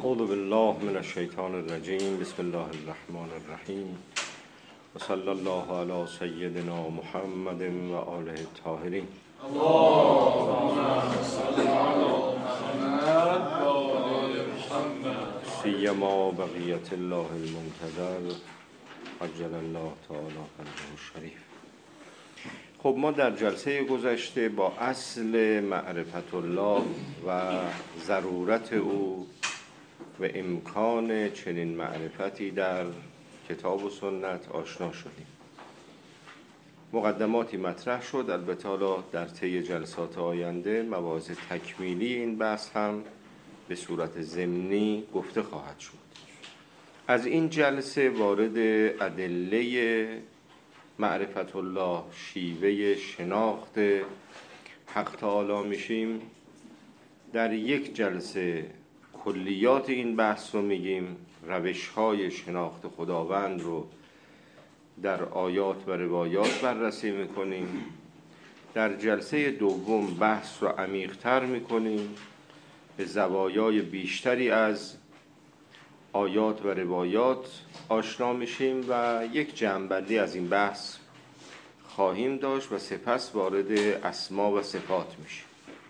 اعوذ بالله من الشیطان الرجیم. بسم الله الرحمن الرحیم و صلی الله علی سیدنا محمد و آله الطاهرین. اللهم صل علی محمد و آل محمد سیما بقیت الله المنتظر عجل الله تعالی فرجه الشریف. خب ما در جلسه گذشته با اصل معرفت الله و ضرورت او و امکان چنین معرفتی در کتاب و سنت آشنا شدیم. مقدماتی مطرح شد، البته حالا در طی جلسات آینده مباحث تکمیلی این بحث هم به صورت ضمنی گفته خواهد شد. از این جلسه وارد ادله معرفت الله، شیوه شناخت حق تعالی میشیم. در یک جلسه کلیات این بحث رو میگیم، روش‌های شناخت خداوند رو در آیات و روایات بررسی میکنیم. در جلسه دوم بحث رو عمیق‌تر میکنیم، به زوایای بیشتری از آیات و روایات آشنا میشیم و یک جمع‌بندی از این بحث خواهیم داشت و سپس وارد اسما و صفات میشیم.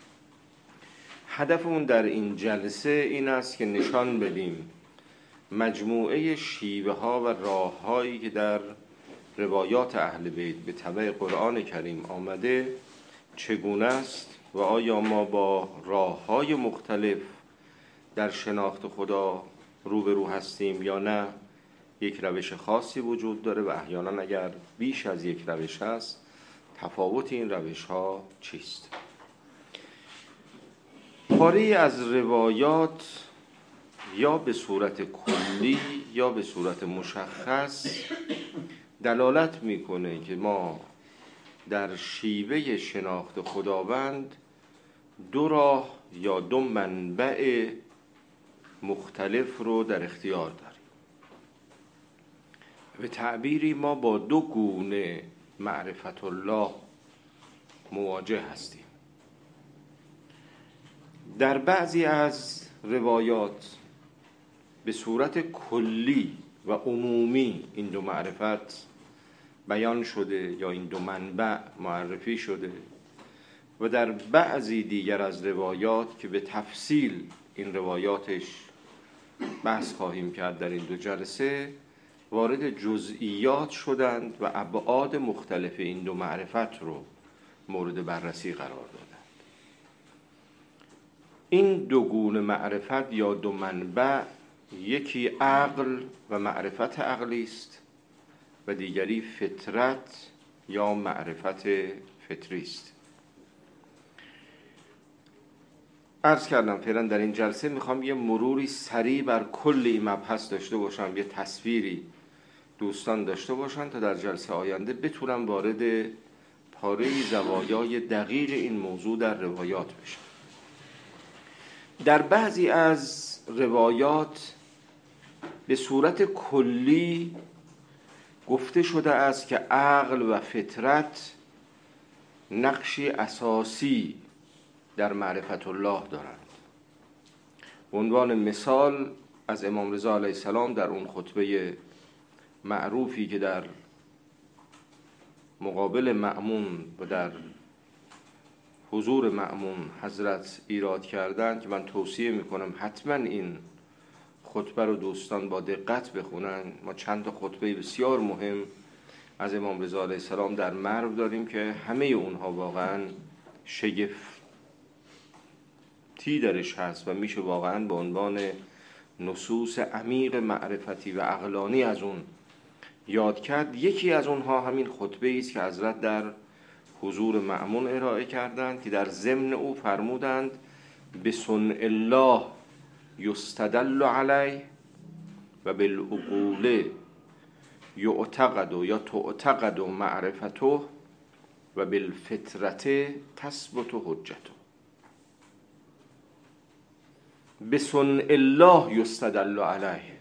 هدفمون در این جلسه این است که نشان بدیم مجموعه شیوه ها و راه هایی که در روایات اهل بیت به تبع قرآن کریم آمده چگونه است و آیا ما با راه های مختلف در شناخت خدا روبرو هستیم یا نه. یک روش خاصی وجود داره و احیانا اگر بیش از یک روش هست تفاوت این روش ها چیست. پاره از روایات یا به صورت کلی یا به صورت مشخص دلالت میکنه که ما در شیوه شناخت خداوند دو راه یا دو منبع مختلف رو در اختیار داریم. به تعبیری ما با دو گونه معرفت الله مواجه هستیم. در بعضی از روایات به صورت کلی و عمومی این دو معرفت بیان شده یا این دو منبع معرفی شده و در بعضی دیگر از روایات که به تفصیل این روایاتش بحث خواهیم کرد در این دو جلسه وارد جزئیات شدند و ابعاد مختلف این دو معرفت رو مورد بررسی قرار دادند. این دو گونه معرفت یا دو منبع، یکی عقل و معرفت عقلی است و دیگری فطرت یا معرفت فطری است. عرض کردم فعلا در این جلسه میخوام یه مروری سریع بر کل این مبحث داشته باشم، یه تصویری دوستان داشته باشن تا در جلسه آینده بتونم وارد پاره زوایای دقیق این موضوع در روایات بشم. در بعضی از روایات به صورت کلی گفته شده است که عقل و فطرت نقشی اساسی در معرفت الله دارند. به عنوان مثال از امام رضا علیه السلام در اون خطبه معروفی که در مقابل مأمون و در حضور مأمون حضرت ایراد کردند که من توصیه میکنم حتما این خطبه رو دوستان با دقت بخونن. ما چند تا خطبه بسیار مهم از امام رضا علیه السلام در مرو داریم که همه اونها واقعا شگفتی درش هست و میشه واقعا به عنوان نصوص عمیق معرفتی و عقلانی از اون یاد کرد. یکی از اونها همین خطبه است که حضرت در حضور مأمون ارائه کردند که در ضمن او فرمودند بصنع الله یستدل علیه و بالعقول یعتقد یا تعتقد معرفته و بالفطرت تثبت حجته. بصنع الله یستدل علیه،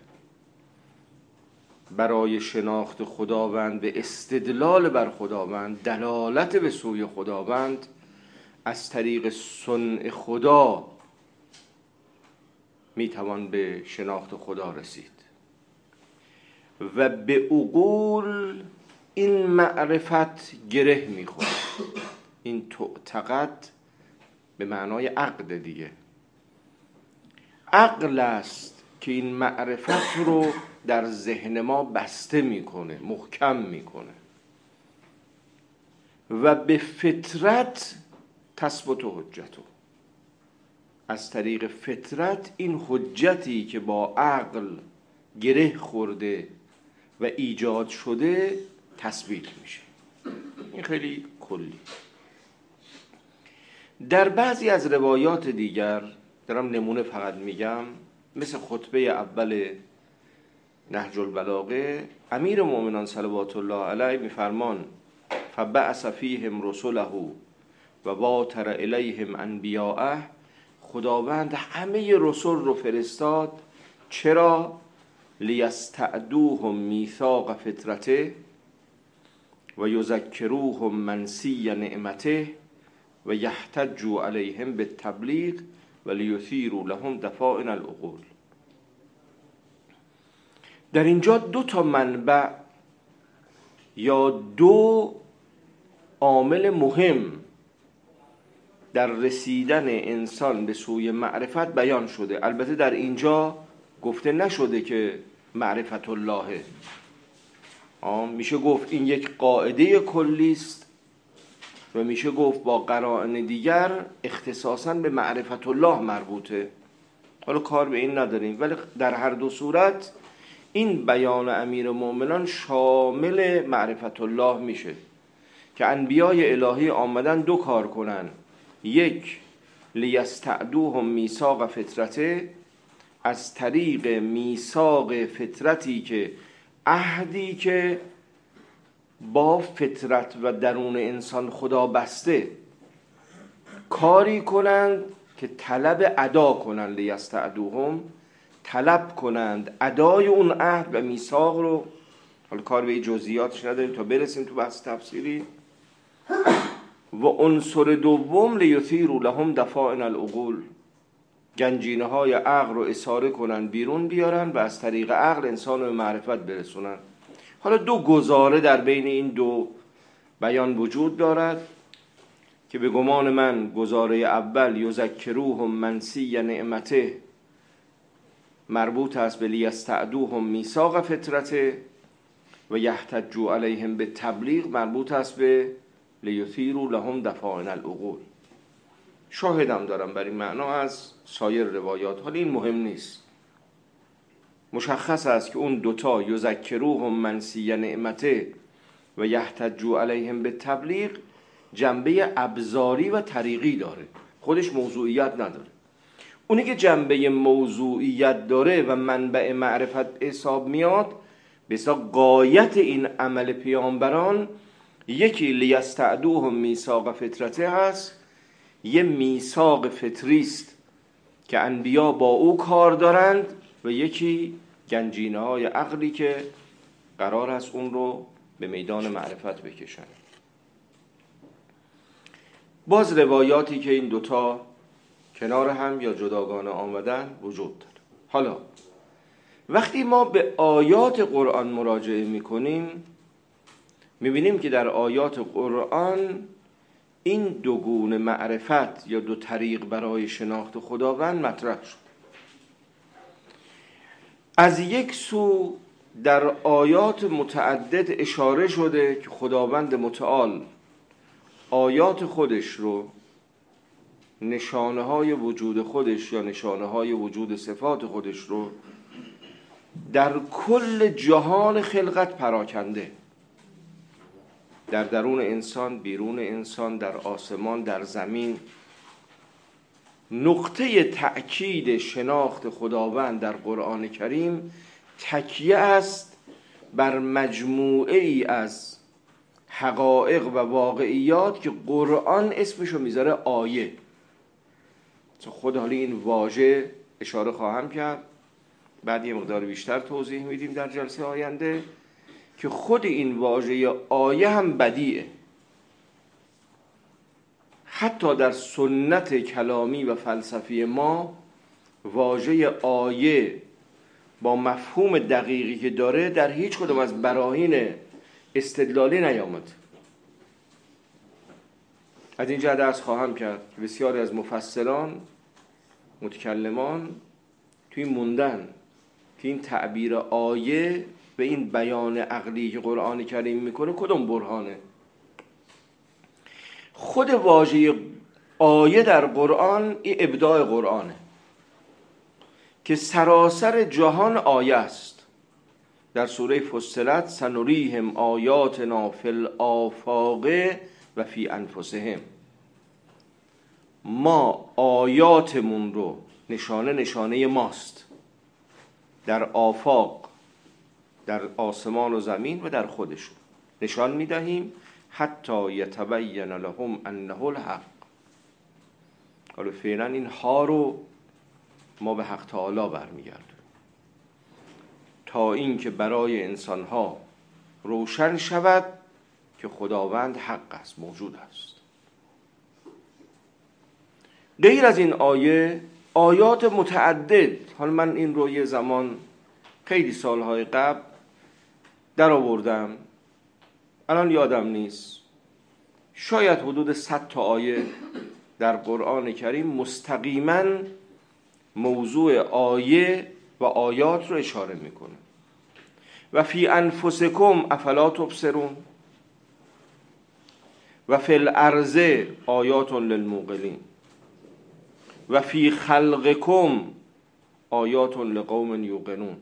برای شناخت خداوند به استدلال بر خداوند، دلالت به سوی خداوند از طریق صنع خدا میتوان به شناخت خدا رسید. و به عقول این معرفت گره میخوره. این تعتقد به معنای عقد دیگه. عقل است که این معرفت رو در ذهن ما بسته میکنه، محکم میکنه. و به فطرت تثبت حجته. از طریق فطرت این حجتی که با عقل گره خورده و ایجاد شده تثبیت میشه. این خیلی کلی. در بعضی از روایات دیگر، دارم نمونه فقط میگم، مثل خطبه اول نهج البلاغه، امیر مومنان صلوات الله علیه میفرمان فبعث فیهم رسله و باتر الیهم انبیاءه. خداوند همه رسول رو فرستاد. چرا؟ لیستعدوهم میثاق فطرته و یذکروهم منسی نعمته و یحتجوا علیهم بالتبلیغ و لیثیروا لهم دفائن العقول. در اینجا دو تا منبع یا دو عامل مهم در رسیدن انسان به سوی معرفت بیان شده. البته در اینجا گفته نشده که معرفت الله. میشه گفت این یک قاعده کلی است و میشه گفت با قرائن دیگر اختصاصاً به معرفت الله مربوطه. حالا کار به این نداریم، ولی در هر دو صورت این بیان امیر مومنان شامل معرفت الله میشه که انبیای الهی آمدن دو کار کنن. یک، لیستعدوهم میثاق فطرته، از طریق میثاق فطرتی که عهدی که با فطرت و درون انسان خدا بسته، کاری کنند که طلب ادا کنند. لیستعدوهم، طلب کنند ادای اون عهد و میثاق رو. حالا کار به این جزئیاتش نداریم تا برسیم تو بحث تفسیری. و عنصر دوم لیثیروا لهم دفائن العقول، گنجینه های عقل رو اثاره کنن، بیرون بیارن و از طریق عقل انسان رو به معرفت برسونن. حالا دو گزاره در بین این دو بیان وجود دارد که به گمان من گزاره اول یذکروهم منسی نعمته مربوط است به لیستعدوهم میثاق فطرته و یحتجوا علیهم به تبلیغ مربوط است به لیثیروا لهم دفائن العقول. شاهدم دارم بر این معنا از سایر روایات. حالا این مهم نیست. مشخص است که اون دوتا یذکروهم منسی نعمته و یحتجوا علیهم به تبلیغ جنبه ابزاری و طریقی داره، خودش موضوعیت نداره. اونی که جنبه موضوعیت داره و منبع معرفت حساب میاد، بسا غایت این عمل پیامبران یکی لیستعدوهم میثاق فطرته هست، یه میثاق فطری است که انبیا با او کار دارند، و یکی گنجینه های عقلی که قرار است اون رو به میدان معرفت بکشن. باز روایاتی که این دوتا کنار هم یا جداگانه آمدن وجود داره. حالا وقتی ما به آیات قرآن مراجعه میکنیم، میبینیم که در آیات قرآن این دو گونه معرفت یا دو طریق برای شناخت خداوند مطرح شد. از یک سو در آیات متعدد اشاره شده که خداوند متعال آیات خودش رو، نشانه های وجود خودش یا نشانه های وجود صفات خودش رو در کل جهان خلقت پراکنده، در درون انسان، بیرون انسان، در آسمان، در زمین. نقطه تأکید شناخت خداوند در قرآن کریم تکیه است بر مجموعه ای از حقایق و واقعیات که قرآن اسمشو میذاره آیه. خود حالی این واژه اشاره خواهم کرد، بعد یه مقدار بیشتر توضیح میدیم در جلسه آینده، که خود این واژه آیه هم بدیعه. حتی در سنت کلامی و فلسفی ما واژه آیه با مفهوم دقیقی که داره در هیچ کدوم از براهین استدلالی نیامد. از این جهت عرض خواهم کرد که بسیاری از مفسران متکلمان توی موندن که این تعبیر آیه به این بیان عقلی که قرآن کریم میکنه کدوم برهانه. خود واژه آیه در قرآن این ابداع قرآنه که سراسر جهان آیه است. در سوره فصلت سنریهم آیاتنا فی الآفاق و فی انفسهم، ما آیاتمون رو نشانه ماست در آفاق، در آسمان و زمین و در خودشون نشان میدهیم حتی یتبین لهم انه الحق. حالا فعلا این ها رو ما به حق تعالی برمیگردیم تا این که برای انسانها روشن شود که خداوند حق است، موجود است. غیر از این آیه آیات متعدد، حالا من این رو یه زمان خیلی سالهای قبل در آوردم، الان یادم نیست، شاید حدود 100 تا آیه در قرآن کریم مستقیما موضوع آیه و آیات رو اشاره میکنه. و فی انفسکم افلا تبصرون و فی الارض آیات للموقنین و فی خلقکم آیات لقوم یوقنون،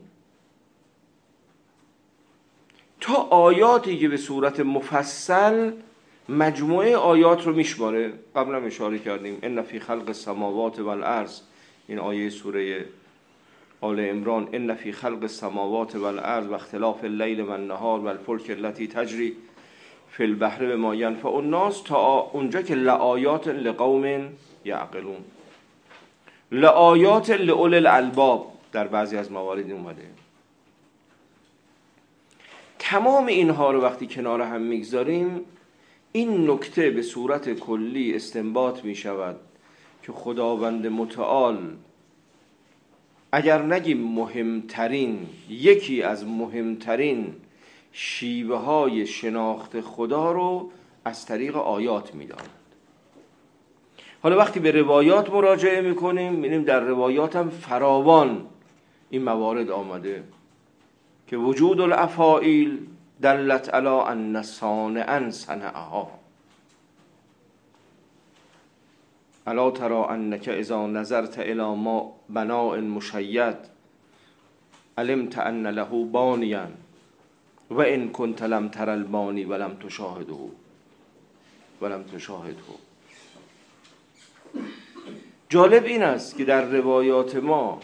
تا آیاتی که به صورت مفصل مجموعه آیات رو میشماره. قبلا اشاره کردیم ان فی خلق السماوات والارض، این آیه سوره آل عمران، ان فی خلق السماوات والارض و اختلاف اللیل و النهار و الفلک التي تجری فی البحر بما ینفع الناس، تا اونجا که لآیات لقوم یعقلون، لآیات لأولی الالباب در بعضی از موارد اومده. تمام اینها رو وقتی کنار هم میگذاریم، این نکته به صورت کلی استنباط می شود که خداوند متعال اگر نگیم مهمترین، یکی از مهمترین شیوه های شناخت خدا رو از طریق آیات می داند. حالا وقتی به روایات مراجعه می کنیم می‌بینیم در روایات هم فراوان این موارد آمده که وجود الافاعیل دلت علی ان صانعا صنعها، الا تری انک اذا نظرت الی ما بناء مشید علمت ان له بانیا و ان کنت لم تر البانی ولم تشاهده. جالب این است که در روایات ما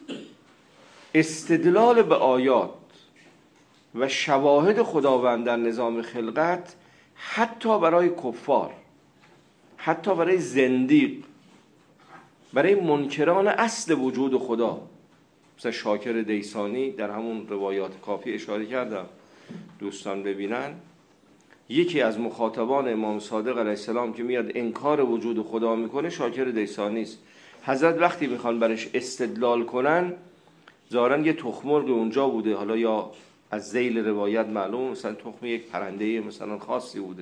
استدلال به آیات و شواهد خداوند در نظام خلقت حتی برای کفار، حتی برای زندیق، برای منکران اصل وجود خدا، مثل شاکر دیسانی در همون روایات کافی اشاره کردم دوستان ببینن، یکی از مخاطبان امام صادق علیه السلام که میاد انکار وجود خدا میکنه شاکر دیسانی است. حضرت وقتی میخوان برش استدلال کنن ظاهرا یه تخمرغ اونجا بوده، حالا یا از ذیل روایت معلوم مثلا تخم یک پرنده مثلا خاصی بوده.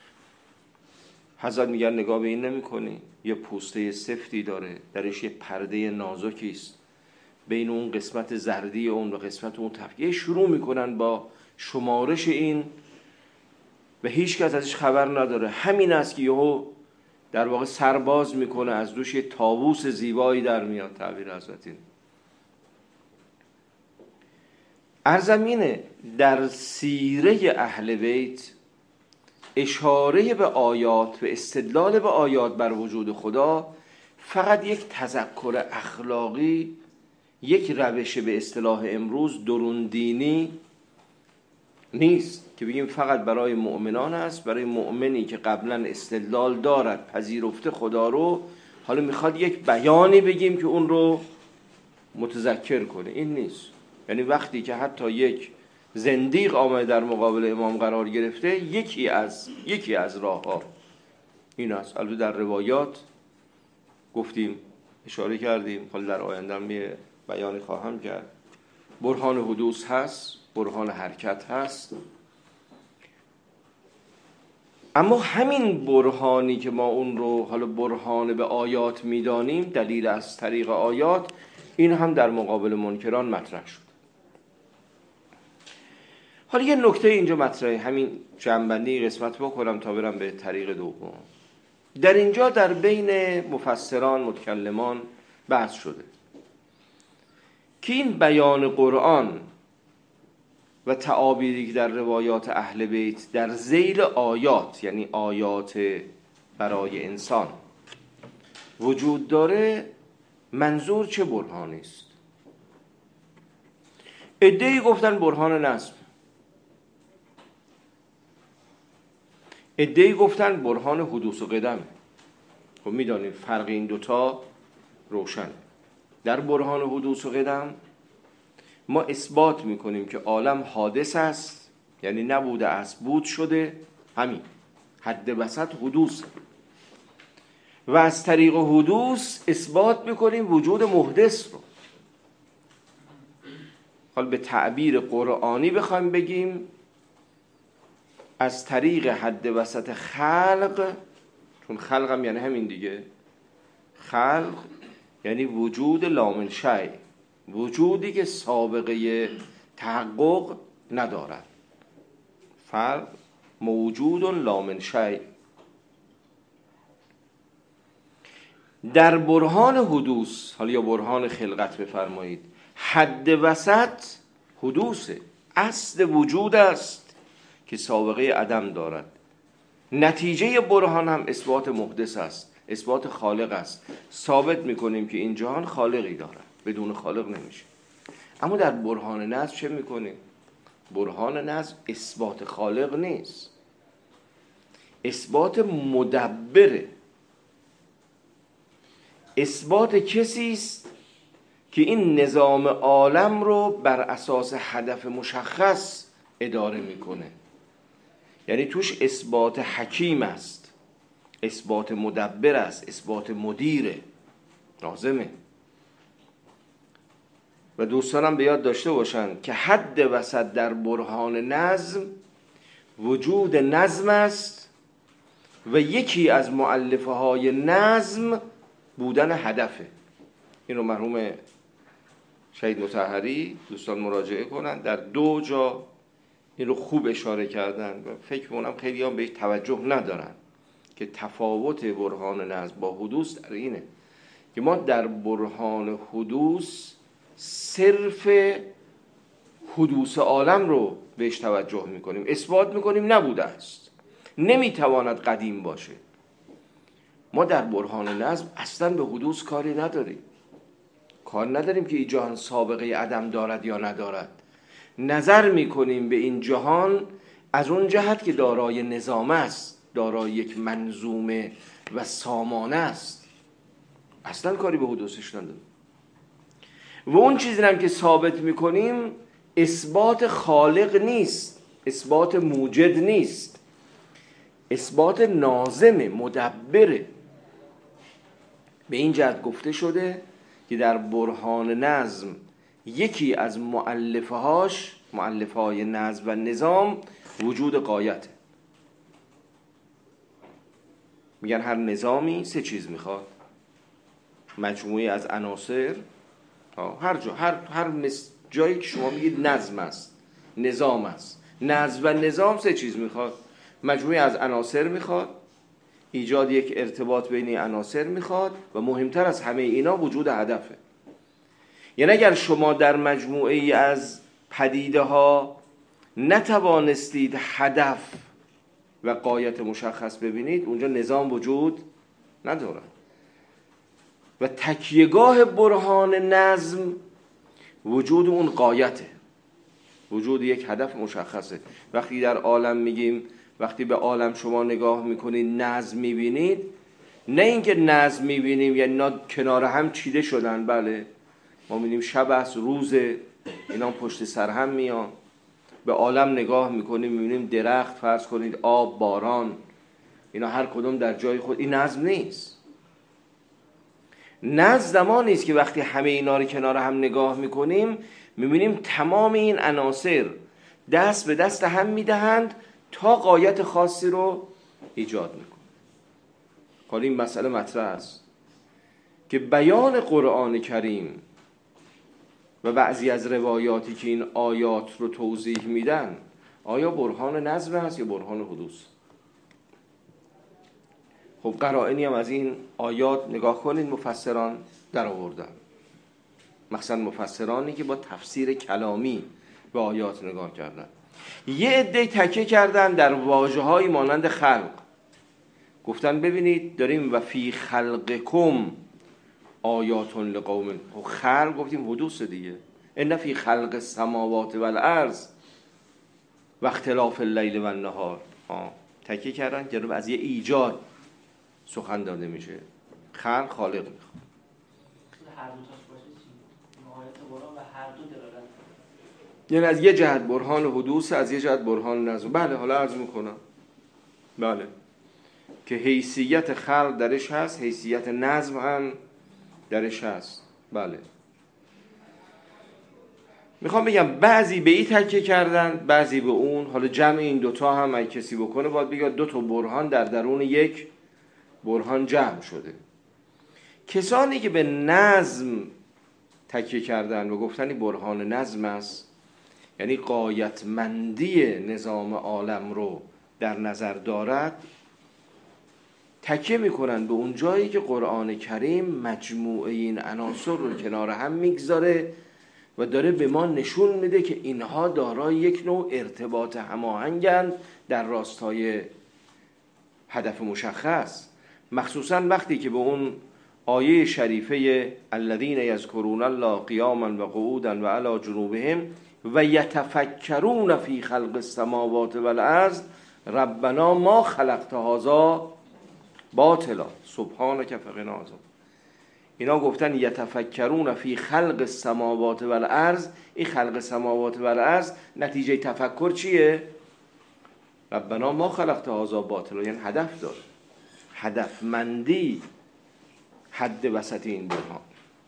حضرت میگن نگاه به این نمیکنی، یه پوسته سفتی داره، درش یه پرده نازکی است، بین اون قسمت زردی اون و قسمت اون تفکیه شروع میکنن با شمارش این و هیچ کس ازش خبر نداره. همین است که یهو در واقع سرباز میکنه، از دوش یه طاووس زیبایی در میاد. تعبیر حضرت این ارزمینه. در سیره اهل بیت اشاره به آیات و استدلال به آیات بر وجود خدا فقط یک تذکر اخلاقی، یک روش به اصطلاح امروز درون دینی نیست که بگیم فقط برای مؤمنان است، برای مؤمنی که قبلا استدلال دارد، پذیرفته خدا رو، حالا میخواد یک بیانی بگیم که اون رو متذکر کنه. این نیست. یعنی وقتی که حتی یک زندیق آمده در مقابل امام قرار گرفته، یکی از راه ها این است. البته در روایات گفتیم اشاره کردیم، حالا در آینده هم یه بیانی خواهم کرد. برهان حدوث هست، برهان حرکت هست، اما همین برهانی که ما اون رو حالا برهان به آیات میدانیم، دلیل از طریق آیات، این هم در مقابل منکران مطرح شد. حالا یه نکته اینجا مطرحه، همین جنبندی قسمت بکنم تا برم به طریق دوم. در اینجا در بین مفسران، متکلمان بحث شده که این بیان قرآن و تعابیری که در روایات اهل بیت در ذیل آیات، یعنی آیات برای انسان وجود داره، منظور چه برهانی است؟ عده‌ای گفتن برهان نظم، عده‌ای گفتن برهان حدوث و قدم. خب میدانید فرق این دوتا روشن. در برهان حدوث و قدم ما اثبات میکنیم که عالم حادث است، یعنی نبوده است، بود شده، همین حد وسط حدوث، و از طریق حدوث اثبات میکنیم وجود محدث رو. حالا به تعبیر قرآنی بخوایم بگیم، از طریق حد وسط خلق، چون خلق هم یعنی همین دیگه، خلق یعنی وجود لا من شیء، وجودی که سابقه تحقق ندارد. فرق موجود لا من شیء. در برهان حدوث، حالا یا برهان خلقت بفرمایید، حد وسط حدوثه، اصل وجود است که سابقه عدم دارد. نتیجه برهان هم اثبات محدث است، اثبات خالق است. ثابت میکنیم که این جهان خالقی دارد، بدون خالق نمیشه. اما در برهان نظم چه میکنیم؟ برهان نظم اثبات خالق نیست، اثبات مدبره، اثبات کسی است که این نظام عالم رو بر اساس هدف مشخص اداره میکنه. یعنی توش اثبات حکیم است، اثبات مدبر است، اثبات مدیره، لازمه. و دوستانم به یاد داشته باشن که حد وسط در برهان نظم وجود نظم است و یکی از مؤلفه های نظم بودن هدفه. این رو مرحوم شهید مطهری دوستان مراجعه کنن، در 2 جا این رو خوب اشاره کردن و فکر می‌کنم خیلی هم بهش توجه ندارن که تفاوت برهان نظم با حدوث در اینه که ما در برهان حدوث صرف حدوث عالم رو بهش توجه میکنیم، اثبات میکنیم نبوده است، نمیتواند قدیم باشه. ما در برهان نظم اصلا به حدوث کاری نداریم، کار نداریم که این جهان سابقه عدم دارد یا ندارد. نظر میکنیم به این جهان از اون جهت که دارای نظام است، دارای یک منظومه و سامانه است، اصلا کاری به حدوثش نداریم. و اون چیزی هم که ثابت میکنیم اثبات خالق نیست، اثبات موجد نیست، اثبات ناظم مدبره. به این جهت گفته شده که در برهان نظم یکی از مؤلفه‌هاش، مؤلفه‌های نظم و نظام، وجود غایته. میگن هر نظامی 3 چیز میخواد: مجموعی از عناصر، هر جا، هر جایی که شما میگید نظم است، نظام است، نظم و نظام 3 چیز میخواد: مجموعی از عناصر میخواد، ایجاد یک ارتباط بین عناصر میخواد، و مهمتر از همه اینا وجود هدفه. یعنی اگر شما در مجموعه از پدیده ها نتوانستید هدف و غایت مشخص ببینید، اونجا نظام وجود نداره. و تکیهگاه برهان نظم وجود اون غایته، وجود یک هدف مشخصه. وقتی در عالم میگیم، وقتی به عالم شما نگاه میکنید نظم میبینید، نه اینکه نظم میبینیم یعنی اینا کنار هم چیده شدن، بله ما میبینیم شب است، روزه، اینا پشت سر هم میان. به عالم نگاه میکنیم میبینیم درخت، فرض کنید آب، باران، اینا هر کدوم در جای خود، این نظم نیست. نزع زمانی است که وقتی همه اینا رو کنار هم نگاه میکنیم میبینیم تمام این عناصر دست به دست هم میدهند تا غایت خاصی رو ایجاد میکنه. حالا این مسئله مطرح است که بیان قرآن کریم و بعضی از روایاتی که این آیات رو توضیح میدن آیا برهان نظم هست یا برهان حدوث؟ خب قرائنی هم از این آیات نگاه کنید مفسران در آوردن، مثلا مفسرانی که با تفسیر کلامی به آیات نگاه کردن. یه عده تکیه کردن در واژه‌هایی مانند خلق، گفتن ببینید داریم و فی خلقکم آیات لقوم، خلق گفتیم حدوث دیگه، ان فی خلق السماوات والارض و اختلاف اللیل و النهار. تکیه کردن که از یه ایجاد سخن داده میشه، خلق خالق میخواد. هر دو تاش باشه چی؟ آیات قرآن و هر دو دلالت کنه. یعنی از یه جهت برهان حدوث، از یه جهت برهان نظم. بله حالا عرض میکنم بله که حیثیت خلق درش هست، حیثیت نظم هم درش هست. بله میخوام بگم بعضی به این تکیه کردن بعضی به اون. حالا جمع این دوتا هم اگه کسی بکنه باید بگه دو تا برهان در درون یک برهان جمع شده. کسانی که به نظم تکیه کردن و گفتن این برهان نظم است، یعنی غایتمندی نظام عالم رو در نظر دارد، تکیه میکنن به اون جایی که قرآن کریم مجموعه این عناصر رو کنار هم میگذاره و داره به ما نشون میده که اینها دارای یک نوع ارتباط هماهنگند در راستای هدف مشخص. مخصوصا وقتی که به اون آیه شریفه الذین یذکرون الله قیاما و قعودا و علی جنوبهم و یتفکرون فی خلق السماوات والارض ربنا ما خلقت هذا باطلا سبحانک فقنا عذاب. اینا گفتن یتفکرون فی خلق السماوات والارض. این خلق السماوات والارض نتیجه تفکر چیه؟ ربنا ما خلقت هذا باطلا، یعنی هدف داره، هدفمندی حد وسط این برهان.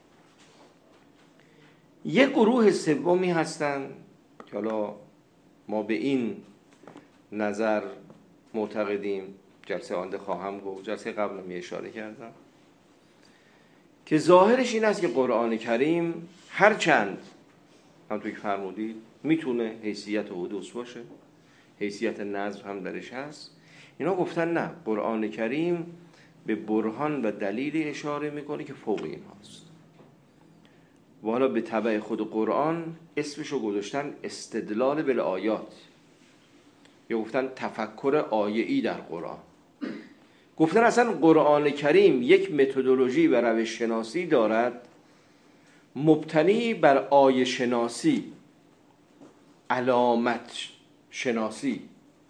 یک گروه سومی هستن که حالا ما به این نظر معتقدیم، جلسه آینده خواهم گفت، جلسه قبل می اشاره کردم، که ظاهرش این است که قرآن کریم هرچند همونطور که فرمودید میتونه حیثیت حدوث باشه، حیثیت نظم هم درش هست، اینا گفتن نه، قرآن کریم به برهان و دلیلی اشاره میکنه که فوق این هاست. و حالا به تبع خود قرآن اسمشو گذاشتن استدلال بالآیات، یا گفتن تفکر آیه‌ای در قرآن. گفتن اصلا قرآن کریم یک متدولوژی و روش شناسی دارد مبتنی بر آیه شناسی، علامت شناسی،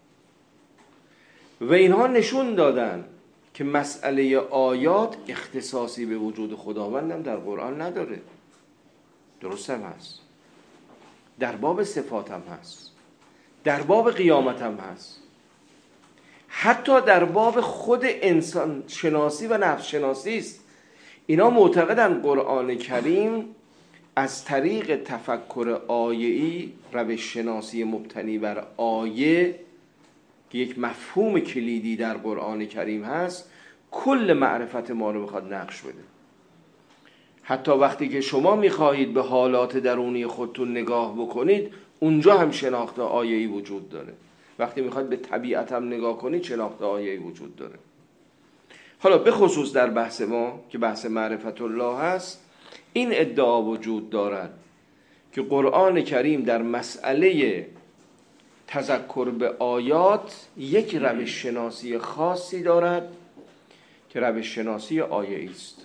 و اینها نشون دادن که مسئله آیات اختصاصی به وجود خداوند هم در قرآن نداره. درست هم هست، در باب صفات هم هست، در باب قیامت هم هست، حتی در باب خود انسان شناسی و نفس شناسی است. اینا معتقدن قرآن کریم از طریق تفکر آیه‌ای، روش شناسی مبتنی بر آیه که یک مفهوم کلیدی در قرآن کریم هست، کل معرفت ما رو بخواد نقش بده. حتی وقتی که شما میخواهید به حالات درونی خودتون نگاه بکنید، اونجا هم شناخت آیه‌ای وجود داره. وقتی میخواید به طبیعت هم نگاه کنید، شناخت آیه‌ای وجود داره. حالا به خصوص در بحث ما که بحث معرفت الله هست، این ادعا وجود دارد که قرآن کریم در مسئله تذکر به آیات یک روش شناسی خاصی دارد که روش شناسی آیه‌ای است.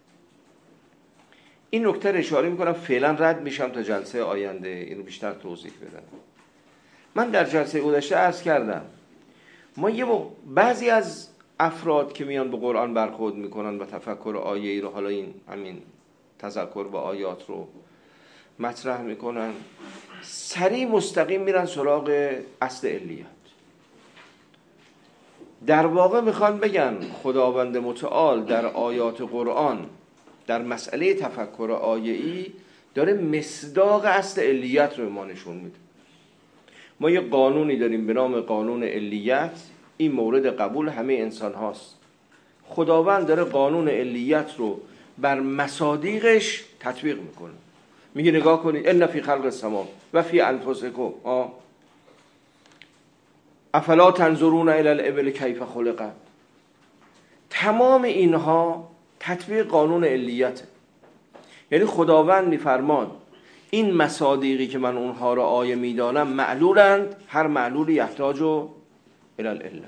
این نکته اشاره میکنم، فعلا رد میشم تا جلسه آینده اینو بیشتر توضیح بدم. من در جلسه گذشته عرض کردم ما بعضی از افراد که میان به قرآن برخورد میکنن و تفکر آیه‌ای رو، حالا این همین تذکر به آیات رو مطرح میکنن، سریع مستقیم میرن سراغ اصل علیت. در واقع میخوان بگن خداوند متعال در آیات قرآن، در مسئله تفکر آیه‌ای داره مصداق اصل علیت رو ما نشون میده. ما یه قانونی داریم به نام قانون علیت، این مورد قبول همه انسان هاست. خداوند داره قانون علیت رو بر مصادیقش تطبیق میکنه. میگه نگاه کنید ان فی خلق السماوات و فی انفسکم افلا تنظرون الی الابل کیف خلقت. تمام اینها تطبیق قانون علیته. یعنی خداوند میفرمان این مصادیقی که من اونها رو آیه میدانم معلولند، هر معلولی یحتاج الی العله.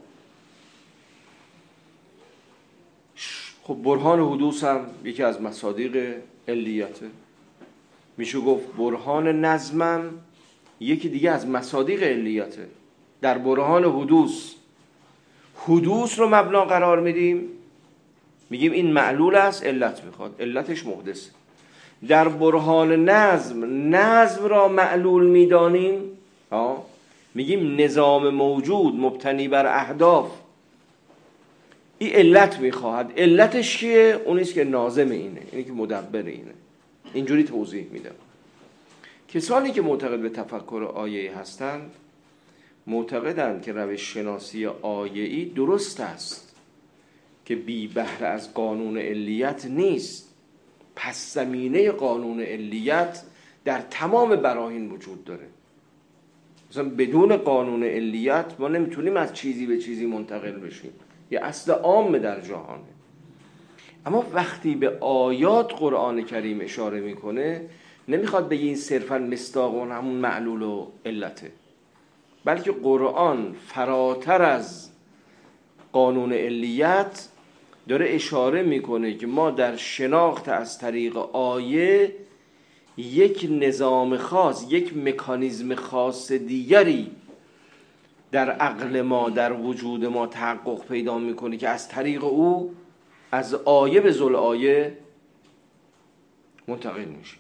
خب برهان حدوث هم یکی از مصادیق علیته. میشه گفت برهان نظمم یکی دیگه از مصادیق علیته. در برهان حدوث رو مبنا قرار میدیم، میگیم این معلول است، علت میخواد، علتش محدثه. در برهان نظم را معلول میدانیم، میگیم نظام موجود مبتنی بر اهداف این علت میخواهد. علتش کیه؟ اونیست که ناظم اینه، اینی که مدبر اینه. اینجوری توضیح میدم. کسانی که معتقد به تفکر آیه‌ای هستند معتقدند که روش شناسی آیه‌ای درست است که بی بهره از قانون علیت نیست. پس زمینه قانون علیت در تمام براهین وجود داره. مثلا بدون قانون علیت ما نمیتونیم از چیزی به چیزی منتقل بشیم، یه اصل عام در جهانه. اما وقتی به آیات قرآن کریم اشاره میکنه نمیخواد بگه این صرفا مصداق اون همون معلول و علته، بلکه قرآن فراتر از قانون علیت داره اشاره میکنه که ما در شناخت از طریق آیه یک نظام خاص، یک مکانیزم خاص دیگری در عقل ما، در وجود ما تحقق پیدا میکنه که از طریق او از آیه به ذوالآیه منتقل میشه.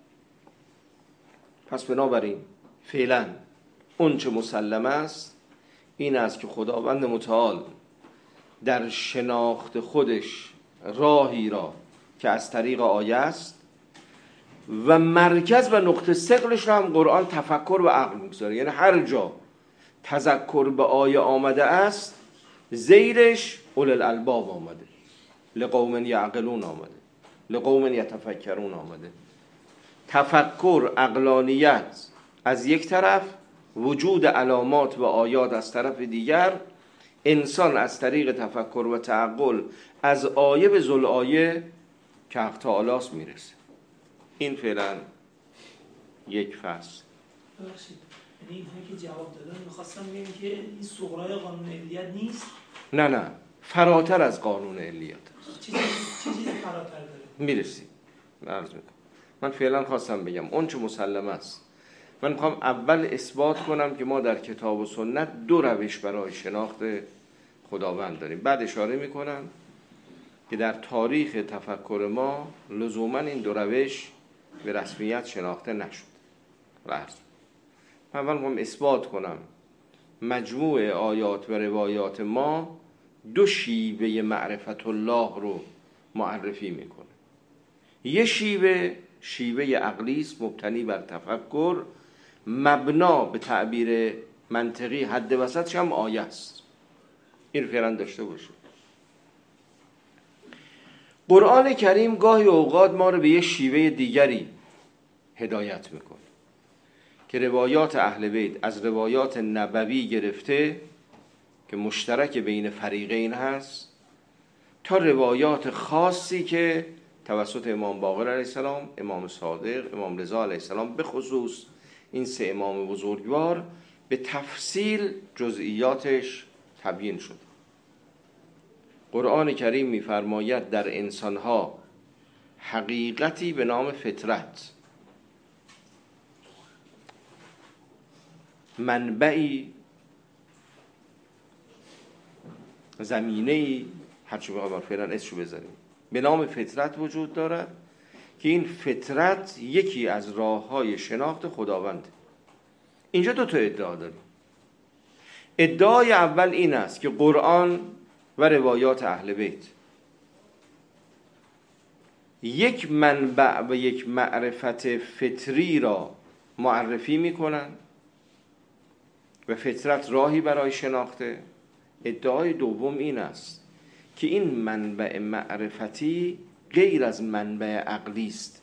پس بنابراین فعلا اون چه مسلم است این است که خداوند متعال در شناخت خودش راهی را که از طریق آیه است و مرکز و نقطه ثقلش را هم قرآن تفکر و عقل میگذاره. یعنی هر جا تذکر به آیه آمده است زیرش اولو الالباب آمده، لقوم یعقلون آمده، لقوم یتفکرون آمده. تفکر، عقلانیت از یک طرف، وجود علامات و آیات از طرف دیگر، انسان از طریق تفکر و تعقل از آیه به ذوالآیه که حق تعالی میرسه. این فعلا یک فصل. ببخشید، یعنی اینهایی که جواب دادن میخواستم بگم که این صغرای قانون علیت نیست؟ نه فراتر از قانون علیت. چه چیزی فراتر داره؟ میرسیم. عرض میکنم. من فعلا خواستم بگم اون چه مسلم است. من میخوام اول اثبات کنم که ما در کتاب و سنت دو روش برای شناخت خداوند داریم. بعد اشاره میکنم که در تاریخ تفکر ما لزوما این دو روش به رسمیت شناخته نشد. اول میخوام اثبات کنم مجموع آیات و روایات ما دو شیوه معرفت الله رو معرفی میکنه. یه شیوه عقلی است مبتنی بر تفکر، مبنا به تعبیر منطقی حد وسطش هم آیه است. این فعلا داشته باشه. قرآن کریم گاهی اوقات ما رو به یه شیوه دیگری هدایت میکنه که روایات اهل بیت از روایات نبوی گرفته که مشترک بین فریقین هست تا روایات خاصی که توسط امام باقر علیه السلام، امام صادق، امام رضا علیه السلام، به خصوص این سه امام بزرگوار به تفصیل جزئیاتش تبیین شد. قرآن کریم می‌فرماید در انسان‌ها حقیقتی به نام فطرت، منبعی، زمینه‌ای، هرچی بخوام فعلا اسمشو بذاریم، به نام فطرت وجود دارد که این فطرت یکی از راه‌های شناخت خداونده. اینجا دو تا ادعا داریم. ادعای اول این است که قرآن و روایات اهل بیت یک منبع و یک معرفت فطری را معرفی میکنن و فطرت راهی برای شناخته. ادعای دوم این است که این منبع معرفتی غیر از منبع عقلی است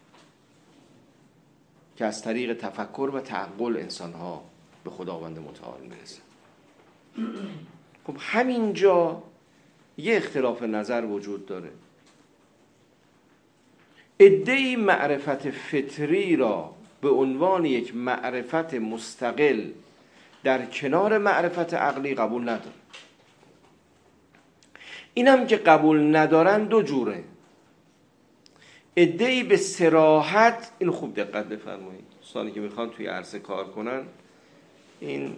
که از طریق تفکر و تعقل انسان‌ها به خداوند متعال میرسن. خب همینجا یه اختلاف نظر وجود داره. ادعای معرفت فطری را به عنوان یک معرفت مستقل در کنار معرفت عقلی قبول نداره. اینم که قبول ندارن دو جوره. ادعای به صراحت، این خوب دقت بفرمایید دوستانی که میخوان توی عرصه کار کنن، این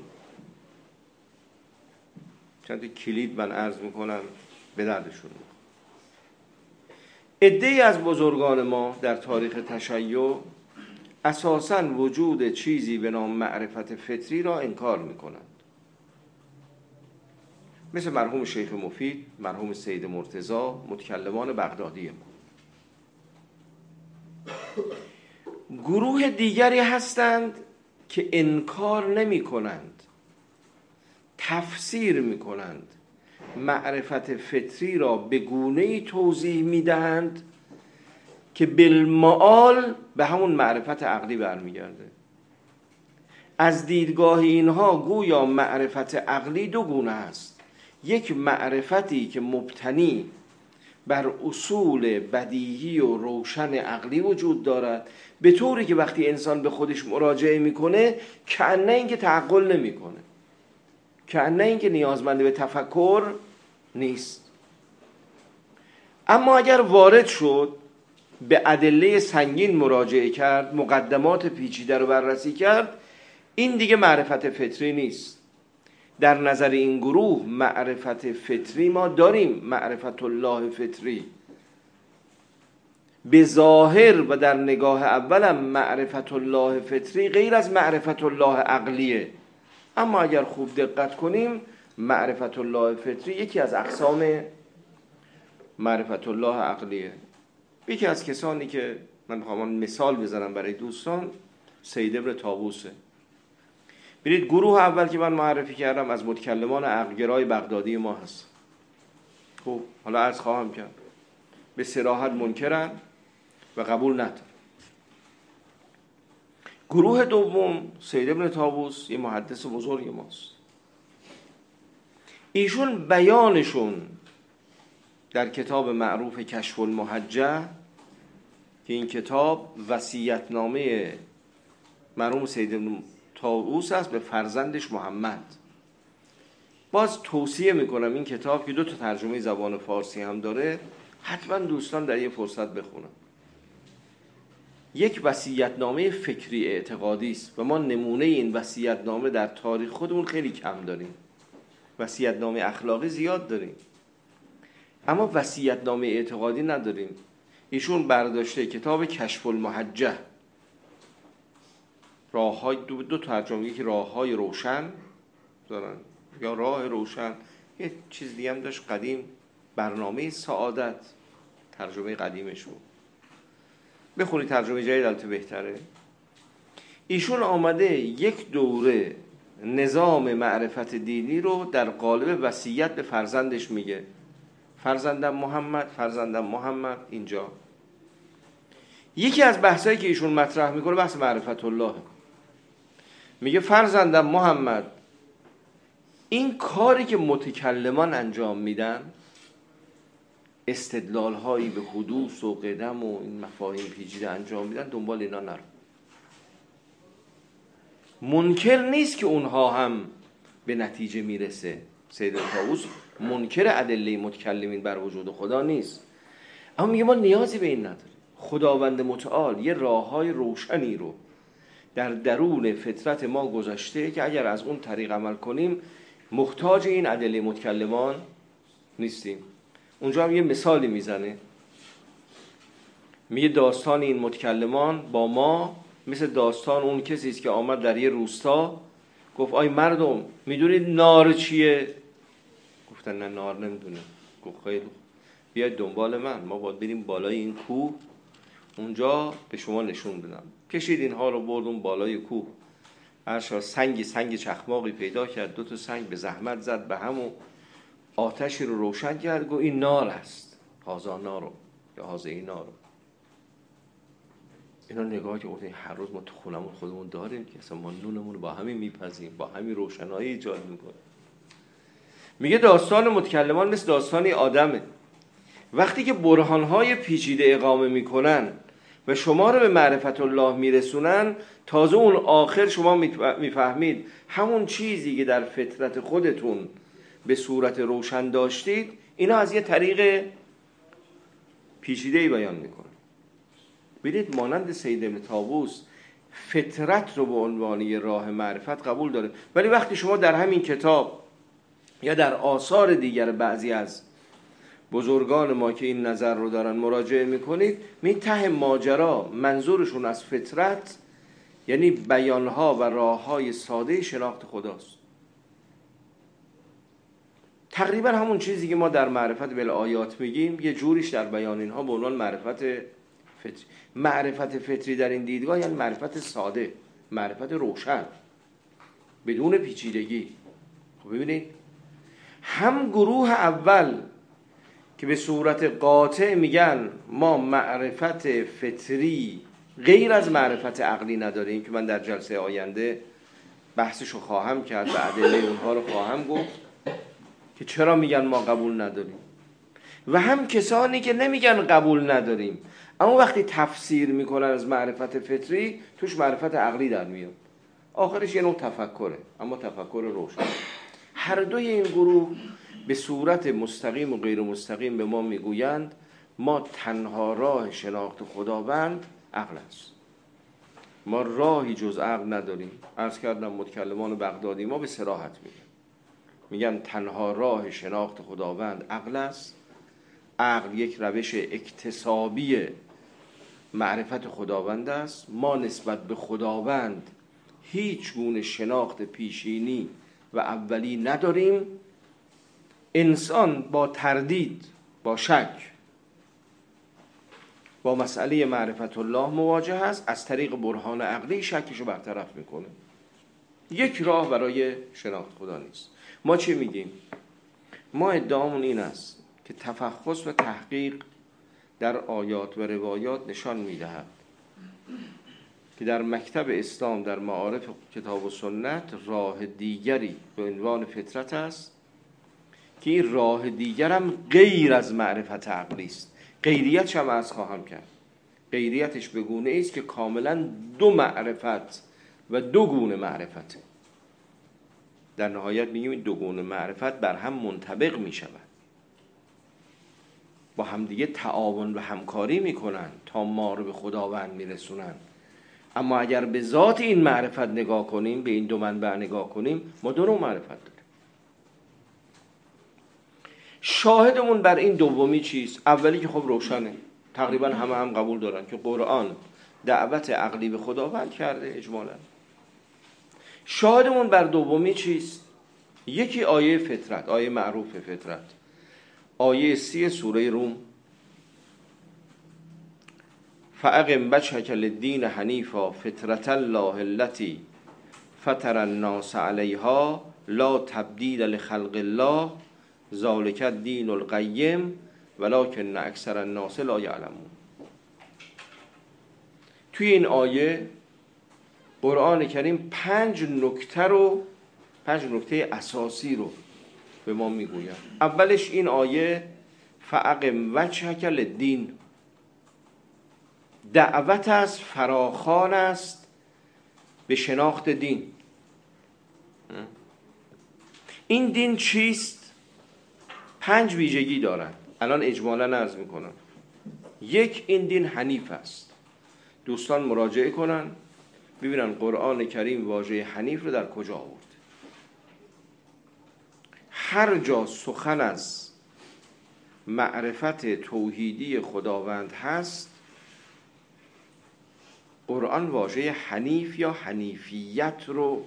چند تا کلید من عرض میکنم به دردشون. عده‌ای از بزرگان ما در تاریخ تشیع اساساً وجود چیزی به نام معرفت فطری را انکار میکنند، مثل مرحوم شیخ مفید، مرحوم سید مرتضی، متکلمان بغدادی ما. گروه دیگری هستند که انکار نمی کنند، تفسیر می کنند، معرفت فطری را به گونه‌ای توضیح می دهند که بالمعال به همون معرفت عقلی برمیگرده. از دیدگاه اینها گویا معرفت عقلی دو گونه است. یک معرفتی که مبتنی بر اصول بدیهی و روشن عقلی وجود دارد، به طوری که وقتی انسان به خودش مراجعه میکنه کأنه اینکه تعقل نمیکنه، کأنه اینکه نیازمند به تفکر نیست. اما اگر وارد شد به ادله سنگین مراجعه کرد، مقدمات پیچیده رو بررسی کرد، این دیگه معرفت فطری نیست. در نظر این گروه معرفت فطری ما داریم، معرفت الله فطری به ظاهر و در نگاه اولم معرفت الله فطری غیر از معرفت الله عقلیه. اما اگر خوب دقت کنیم معرفت الله فطری یکی از اقسام معرفت الله عقلیه. یکی از کسانی که من میخوام مثال بزنم برای دوستان سید ابن طاووسه. برید گروه اول که من معرفی کردم از متکلمان عقلگرای بغدادی ما هست. خب حالا عرض خواهم کرد به صراحت منکرن و قبول ندارن. گروه دوم سید ابن طاووس یه محدث بزرگ ماست. ایشون بیانشون در کتاب معروف کشف المحجة که این کتاب وصیت‌نامه مرحوم سید ابن طاووس است به فرزندش محمد. باز توصیه میکنم این کتاب که 2 ترجمه زبان فارسی هم داره، حتما دوستان در یه فرصت بخونن. یک وصیت‌نامه فکری اعتقادی است و ما نمونه این وصیت‌نامه در تاریخ خودمون خیلی کم داریم. وصیت‌نامه اخلاقی زیاد داریم اما وصیت‌نامه اعتقادی نداریم. ایشون برداشته کتاب کشف المحجة، راه‌های 2 ترجمه، یکی راه‌های روشن دارن یا راه روشن، یه چیز دیگه هم داشت قدیم برنامه سعادت، ترجمه قدیمش بود. بخونی ترجمه جدید البته بهتره. ایشون آمده یک دوره نظام معرفت دینی رو در قالب وصیت به فرزندش میگه. فرزندم محمد، فرزندم محمد. اینجا یکی از بحثایی که ایشون مطرح میکنه بحث معرفت الله. میگه فرزندم محمد، این کاری که متکلمان انجام میدن، استدلال هایی به حدوث و قدم و این مفاهیم پیچیده انجام میدن، دنبال اینا نرو. منکر نیست که اونها هم به نتیجه میرسه. سید طاووس منکر ادله متکلمین بر وجود خدا نیست، اما میگه ما نیازی به این نداریم. خداوند متعال یه راههای روشنی رو در درون فطرت ما گذاشته که اگر از اون طریق عمل کنیم محتاج این ادله متکلمان نیستیم. اونجا هم یه مثالی میزنه، میگه داستان این متکلمان با ما مثل داستان اون کسی است که آمد در یه روستا گفت آی مردم میدونید نار چیه؟ گفتن نه نار نمیدونه. گفت خیلی بیاید دنبال من، ما باید بریم بالای این کوه، اونجا به شما نشون بدم. کشید اینها رو بردون بالای کوه. هرشا سنگ چخماقی پیدا کرد، 2 تا سنگ به زحمت زد به هم و آتشی رو روشن کرد. گفت این نار است، هازا نارو یا هازه نارو. اینا نگاه که گفتن هر روز ما تو خونمون خودمون داریم که اصلا ما نونمون رو با همین میپزیم، با همین روشنایی ایجاد میکنیم. میگه داستان متکلمان مثل داستانی آدمه. وقتی که برهانهای پیچیده اقامه میکنن و شما رو به معرفت الله میرسونن، تازه اون آخر شما میفهمید همون چیزی که در فطرت خودتون به صورت روشن داشتید، اینا از یه طریق پیچیده‌ای بیان میکنن. ببینید مانند سید ابن طاووس فطرت رو به عنوان یه راه معرفت قبول داره، ولی وقتی شما در همین کتاب یا در آثار دیگر بعضی از بزرگان ما که این نظر رو دارن مراجعه میکنید، ته ماجرا منظورشون از فطرت یعنی بیانها و راههای ساده شناخت خداست. تقریبا همون چیزی که ما در معرفت بالآیات میگیم یه جوریش در بیان اینها به عنوان معرفت فطری. معرفت فطری در این دیدگاه یعنی معرفت ساده، معرفت روشن بدون پیچیدگی. خب ببینید هم گروه اول که به صورت قاطع میگن ما معرفت فطری غیر از معرفت عقلی نداریم، که من در جلسه آینده بحثشو خواهم کرد و ادله اونها رو خواهم گفت که چرا میگن ما قبول نداریم، و هم کسانی که نمیگن قبول نداریم اما وقتی تفسیر میکنن از معرفت فطری توش معرفت عقلی در میاد. آخرش یه نوع تفکره، اما تفکر روشن. هر دوی این گروه به صورت مستقیم و غیر مستقیم به ما میگویند ما تنها راه شناخت خداوند عقل است، ما راهی جز عقل نداریم. عرض کردم متکلمان بغدادی ما به صراحت میگن تنها راه شناخت خداوند عقل است. عقل یک روش اکتسابی معرفت خداوند است. ما نسبت به خداوند هیچ گونه شناخت پیشینی و اولی نداریم. انسان با تردید، با شک با مسئله معرفت الله مواجه است، از طریق برهان عقلی شکشو برطرف میکنه. یک راه برای شناخت خدا نیست. ما چی میگیم؟ ما ادعامون این است که تفحص و تحقیق در آیات و روایات نشان میدهد که در مکتب اسلام در معارف کتاب و سنت راه دیگری به عنوان فطرت است که این راه دیگرم غیر از معرفت عقلی است. غیریتش هم از خواهم کرد. غیریتش به گونه ایست که کاملا 2 معرفت و 2 گونه معرفته. در نهایت میگیم این 2 گونه معرفت بر هم منطبق میشود، با همدیگه تعاون و همکاری میکنن تا ما رو به خداوند میرسونن. اما اگر به ذات این معرفت نگاه کنیم، به این 2 منبع نگاه کنیم، ما 2 نوع معرفت داریم. شاهدمون بر این دومی چیست؟ اولی که خب روشنه، تقریبا همه هم قبول دارن که قرآن دعوت عقلی به خداوند کرده اجمالا. شاهدمون بر دومی چیست؟ یکی آیه فطرت، آیه معروف فطرت، آیه 30 سوره روم: فاقم وجهک للدین حنیفا فطرة الله التي فطر الناس علیها لا تبدیل لخلق الله ذلک الدین القیم ولکن اکثر الناس لا یعلمون. توی این آیه قرآن کریم 5 نکته اساسی رو به ما میگوید. اولش این آیه فاقم وجهک للدین، دعوت است، فراخوان است به شناخت دین. این دین چیست؟ 5 ویژگی دارد. الان اجمالا عرض میکنم. 1، این دین حنیف است. دوستان مراجعه کنن ببینن قرآن کریم واژه حنیف رو در کجا آورد. هر جا سخن از معرفت توحیدی خداوند هست، قرآن واژه حنیف یا حنیفیت رو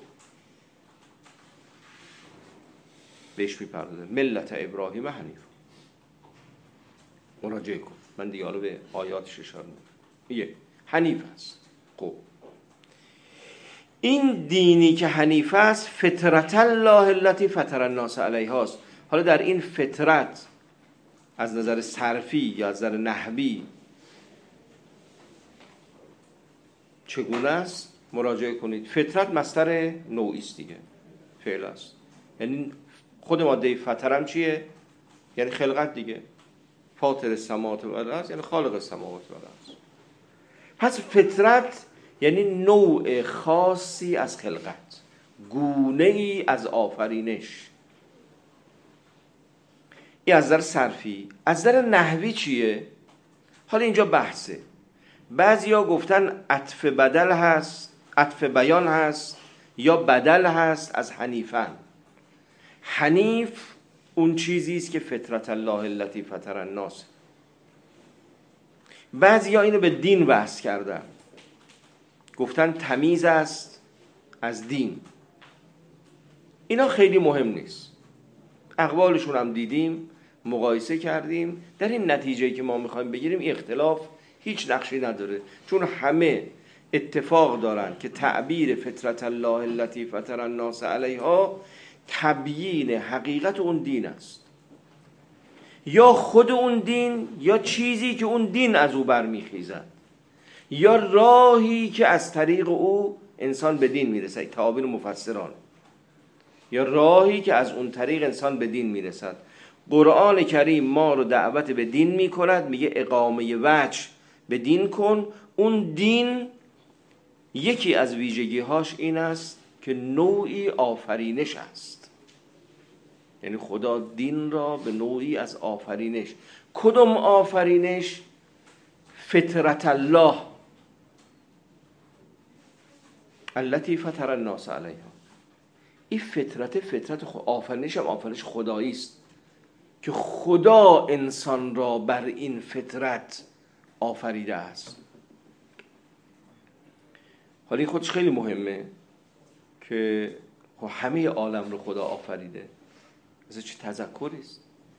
بهش میپردازه. ملت ابراهیم حنیف. مراجعه کن. من دیگه حالا به آیاتش اشاره میکنم. حنیف است. خب این دینی که حنیف است فطرت الله التي فطر الناس علیها است. حالا در این فطرت از نظر صرفی یا از نظر نحوی چگونه است؟ مراجعه کنید. فطرت مصدر نوعی است دیگه، فعل است. یعنی خود ماده فطرم چیه؟ یعنی خلقت دیگه. فاطر السماوات والارض یعنی خالق السماوات والارض. پس فطرت یعنی نوع خاصی از خلقت، گونه ای از آفرینش. این از نظر صرفی. از نظر نحوی چیه؟ حالا اینجا بحثه. بعضیا گفتن عطف بدل هست، عطف بیان هست یا بدل هست از حنیفن. حنیف اون چیزی است که فطرت الله التي فطر الناس. بعضیا اینو به دین بحث کردن، گفتن تمیز است از دین. اینا خیلی مهم نیست، اقوالشون هم دیدیم، مقایسه کردیم. در این نتیجه‌ای که ما میخوایم بگیریم اختلاف هیچ نقشی نداره، چون همه اتفاق دارن که تعبیر فطرت الله التي فطر الناس علیها تبیین حقیقت اون دین است، یا خود اون دین یا چیزی که اون دین از او برمیخیزد، یا راهی که از طریق او انسان به دین میرسد، تعابیر مفسران، یا راهی که از اون طریق انسان به دین میرسد. قرآن کریم ما رو دعوت به دین میکند، میگه اقامه وجه به دین کن. اون دین یکی از ویژگی‌هاش این است که نوعی آفرینش است. یعنی خدا دین را به نوعی از آفرینش. کدوم آفرینش؟ فطرت الله التي فطر الناس علیها. این فطرت آفرینش هم آفرینش خدایی است که خدا انسان را بر این فطرت آفریده است. حالا این خودش خیلی مهمه که همه عالم رو خدا آفریده. مثل چه تذکری است؟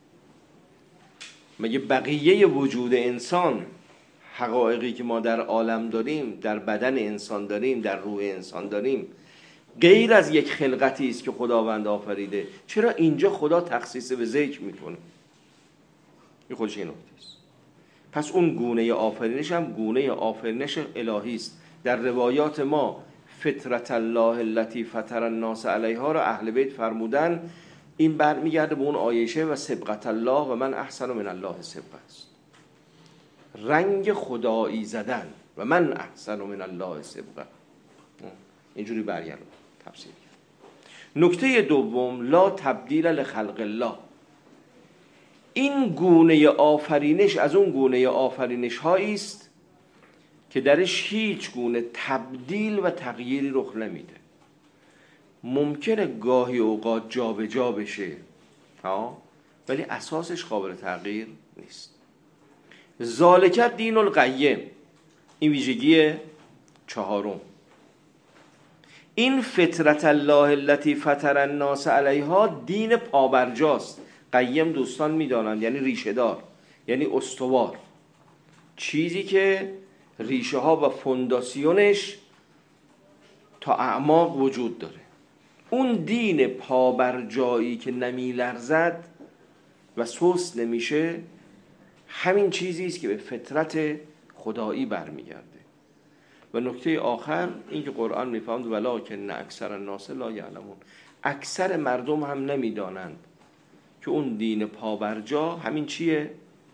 مگه بقیه وجود انسان، حقایقی که ما در عالم داریم، در بدن انسان داریم، در روح انسان داریم، غیر از یک خلقتی است که خداوند آفریده؟ چرا اینجا خدا تخصیص به ذکر میکنه؟ این خودش این نکته است. پس اون گونه آفرینش هم گونه آفرینش الهی است. در روایات ما فطرت الله التي فطر الناس علیها را اهل بیت فرمودن. این برمیگرده به اون آیشه و سبقت الله و من احسن من الله سبقه است. رنگ خدایی زدن و من احسن من الله سبقه. اینجوری برگرده تفسیر کرد. نکته دوم، لا تبدیل لخلق الله. این گونه آفرینش از اون گونه آفرینش هایی است که درش هیچ گونه تبدیل و تغییری رخ نمیده. ممکنه گاهی اوقات جا به جا بشه ولی اساسش قابل تغییر نیست. ذالک الدین القیم، این ویژگی چهارم. این فطرت الله التي فطر الناس علیها دین پابرجاست. قیم دوستان میدانند یعنی ریشه دار، یعنی استوار، چیزی که ریشه ها و فونداسیونش تا اعماق وجود داره. اون دین پابرجایی که نمیلرزد و سست نمیشه، همین چیزی است که به فطرت خدایی برمیگرده. و نکته آخر این که قرآن میفهمد ولکن اکثر الناس لا یعلمون، اکثر مردم هم نمیدانند که اون دین پابرجا همین چیه؟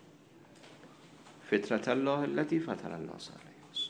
فطرت الله التي فطر الناس علیها است.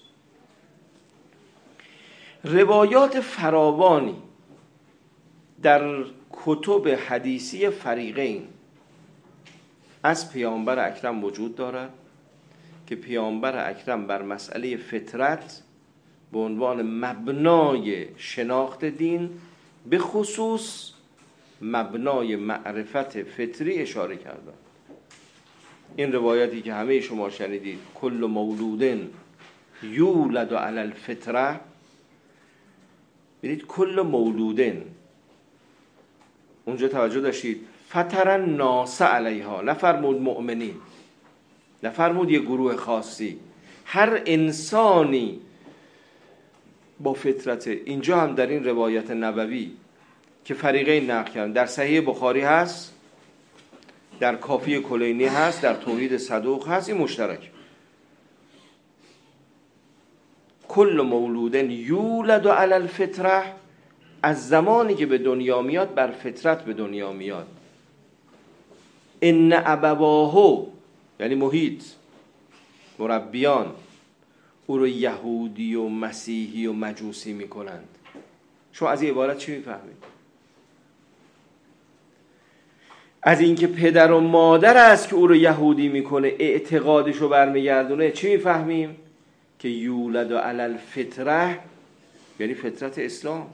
روایات فراوانی در کتب حدیثی فریقین از پیامبر اکرم وجود دارد که پیامبر اکرم بر مسئله فطرت به عنوان مبنای شناخت دین، به خصوص مبنای معرفت فطری اشاره کردند. این روایتی که همه شما شنیدید، کل مولود یولد علی الفطره، ببینید کل مولودن، اونجا توجه داشتید فطر الناس علیها، نفرمود مؤمنین. نفرمود یه گروه خاصی. هر انسانی با فطرت. اینجا هم در این روایت نبوی که فریقین نقل کردن، در صحیح بخاری هست، در کافی کلینی هست، در توحید صدوق هست، این مشترک. کل مولود یولد علی الفطره، از زمانی که به دنیا میاد بر فطرت به دنیا میاد. ان ابواه، یعنی محیط، مربیان، او رو یهودی و مسیحی و مجوسی میکنند. شما از این عبارت چی میفهمید؟ از اینکه پدر و مادر است که او رو یهودی میکنه، اعتقادش رو برمیگردونه، چی میفهمیم؟ که یولد علی الفطره یعنی فطرت اسلام.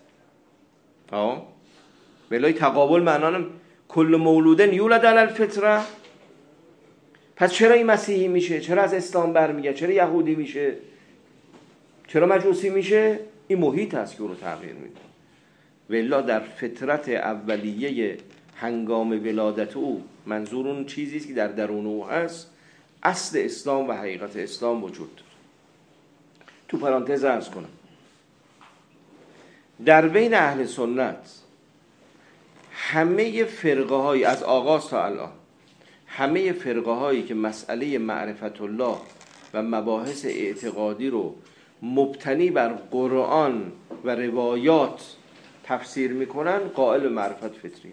بلای تقابل معنانم کل مولودن یولد علی الفطره. پس چرا این مسیحی میشه؟ چرا از اسلام برمیگرده؟ چرا یهودی میشه؟ چرا مجوسی میشه؟ این محیط هست که او رو تغییر میده. والله در فطرت اولیه هنگام ولادت او، منظور اون چیزی است که در درون او هست، اصل اسلام و حقیقت اسلام وجود داره. تو پرانتز عرض کنم، در بین اهل سنت همه فرقه های از آغاز تا الان، همه فرقه هایی که مسئله معرفت الله و مباحث اعتقادی رو مبتنی بر قرآن و روایات تفسیر میکنن، قائل معرفت فطری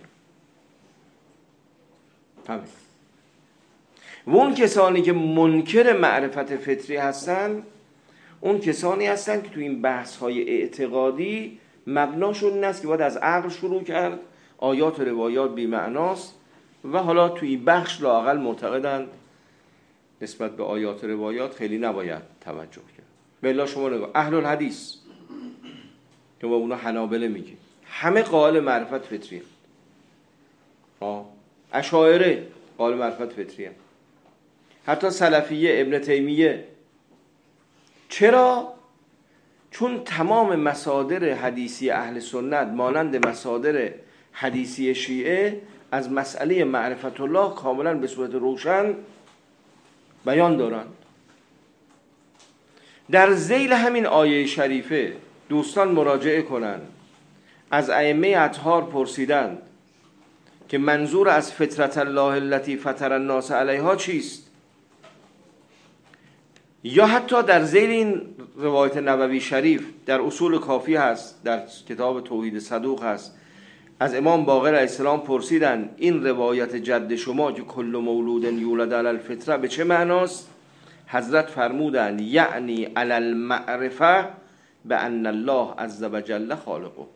همین. و اون کسانی که منکر معرفت فطری هستن، اون کسانی هستن که تو این بحث های اعتقادی مبناشون این است که باید از عقل شروع کرد، آیات و روایات بی معناست، و حالا توی این بخش لااقل معتقدند نسبت به آیات و روایات خیلی نباید توجه کرد. بلا شما نگاه، اهل الحدیث که با اونا حنابله میگه، همه قائل معرفت فطری هست. اشاعره قائل معرفت فطری هست. حتی سلفیه، ابن تیمیه. چرا؟ چون تمام مصادر حدیثی اهل سنت مانند مصادر حدیثی شیعه از مسئله معرفت الله کاملا به صورت روشن بیان دارند. در ذیل همین آیه شریفه دوستان مراجعه کنند، از ائمه اطهار پرسیدند که منظور از فطرت الله التي فطر الناس علیها چیست؟ یا حتی در ذیل این روایت نبوی شریف در اصول کافی هست، در کتاب توحید صدوق هست، از امام باقر علیه السلام پرسیدن این روایت جد شما که کل مولود یولد علی الفطره به چه معناست؟ حضرت فرمودند یعنی علی المعرفه بان الله عز وجل خالقه.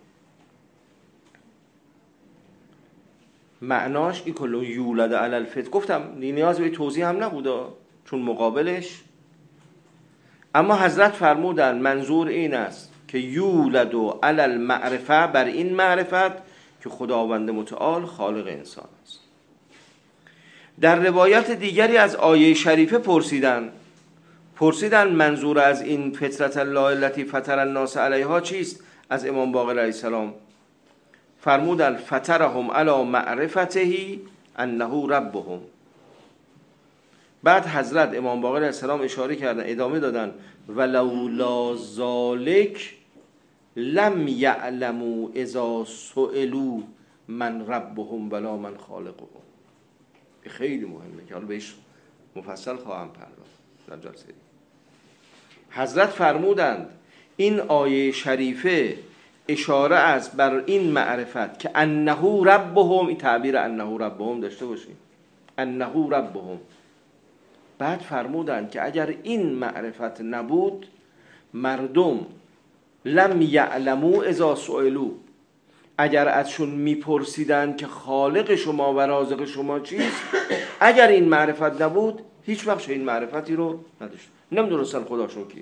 معناش این کل یولد علی الفطره، گفتم نیاز به توضیح هم نبوده چون مقابلش. اما حضرت فرمودند منظور این است که یولد علی المعرفه، بر این معرفت که خداوند متعال خالق انسان است. در روایت دیگری از آیه شریفه پرسیدن منظور از این فطرت الله التي فطر الناس علیها چیست؟ از امام باقر علیه السلام فرمودند فطرهم علی معرفته انه ربهم. بعد حضرت امام باقر علیه السلام اشاره کردن، ادامه دادن ولولا ذالک لم یعلموا اذا سئلوا من ربهم ولا من خالقهم. خیلی مهمه که حالا بهش مفصل خواهم پرداخت در جلسه. حضرت فرمودند این آیه شریفه اشاره است بر این معرفت که انه ربهم، این تعبیر انه ربهم داشته باشیم، انه ربهم. بعد فرمودند که اگر این معرفت نبود، مردم لم یعلموا اذا سئلوا، اگر ازشون میپرسیدند که خالق شما و رازق شما چیست، اگر این معرفت نبود هیچ وقت این معرفتی رو نداشت، نمیدونستن خداشون کی.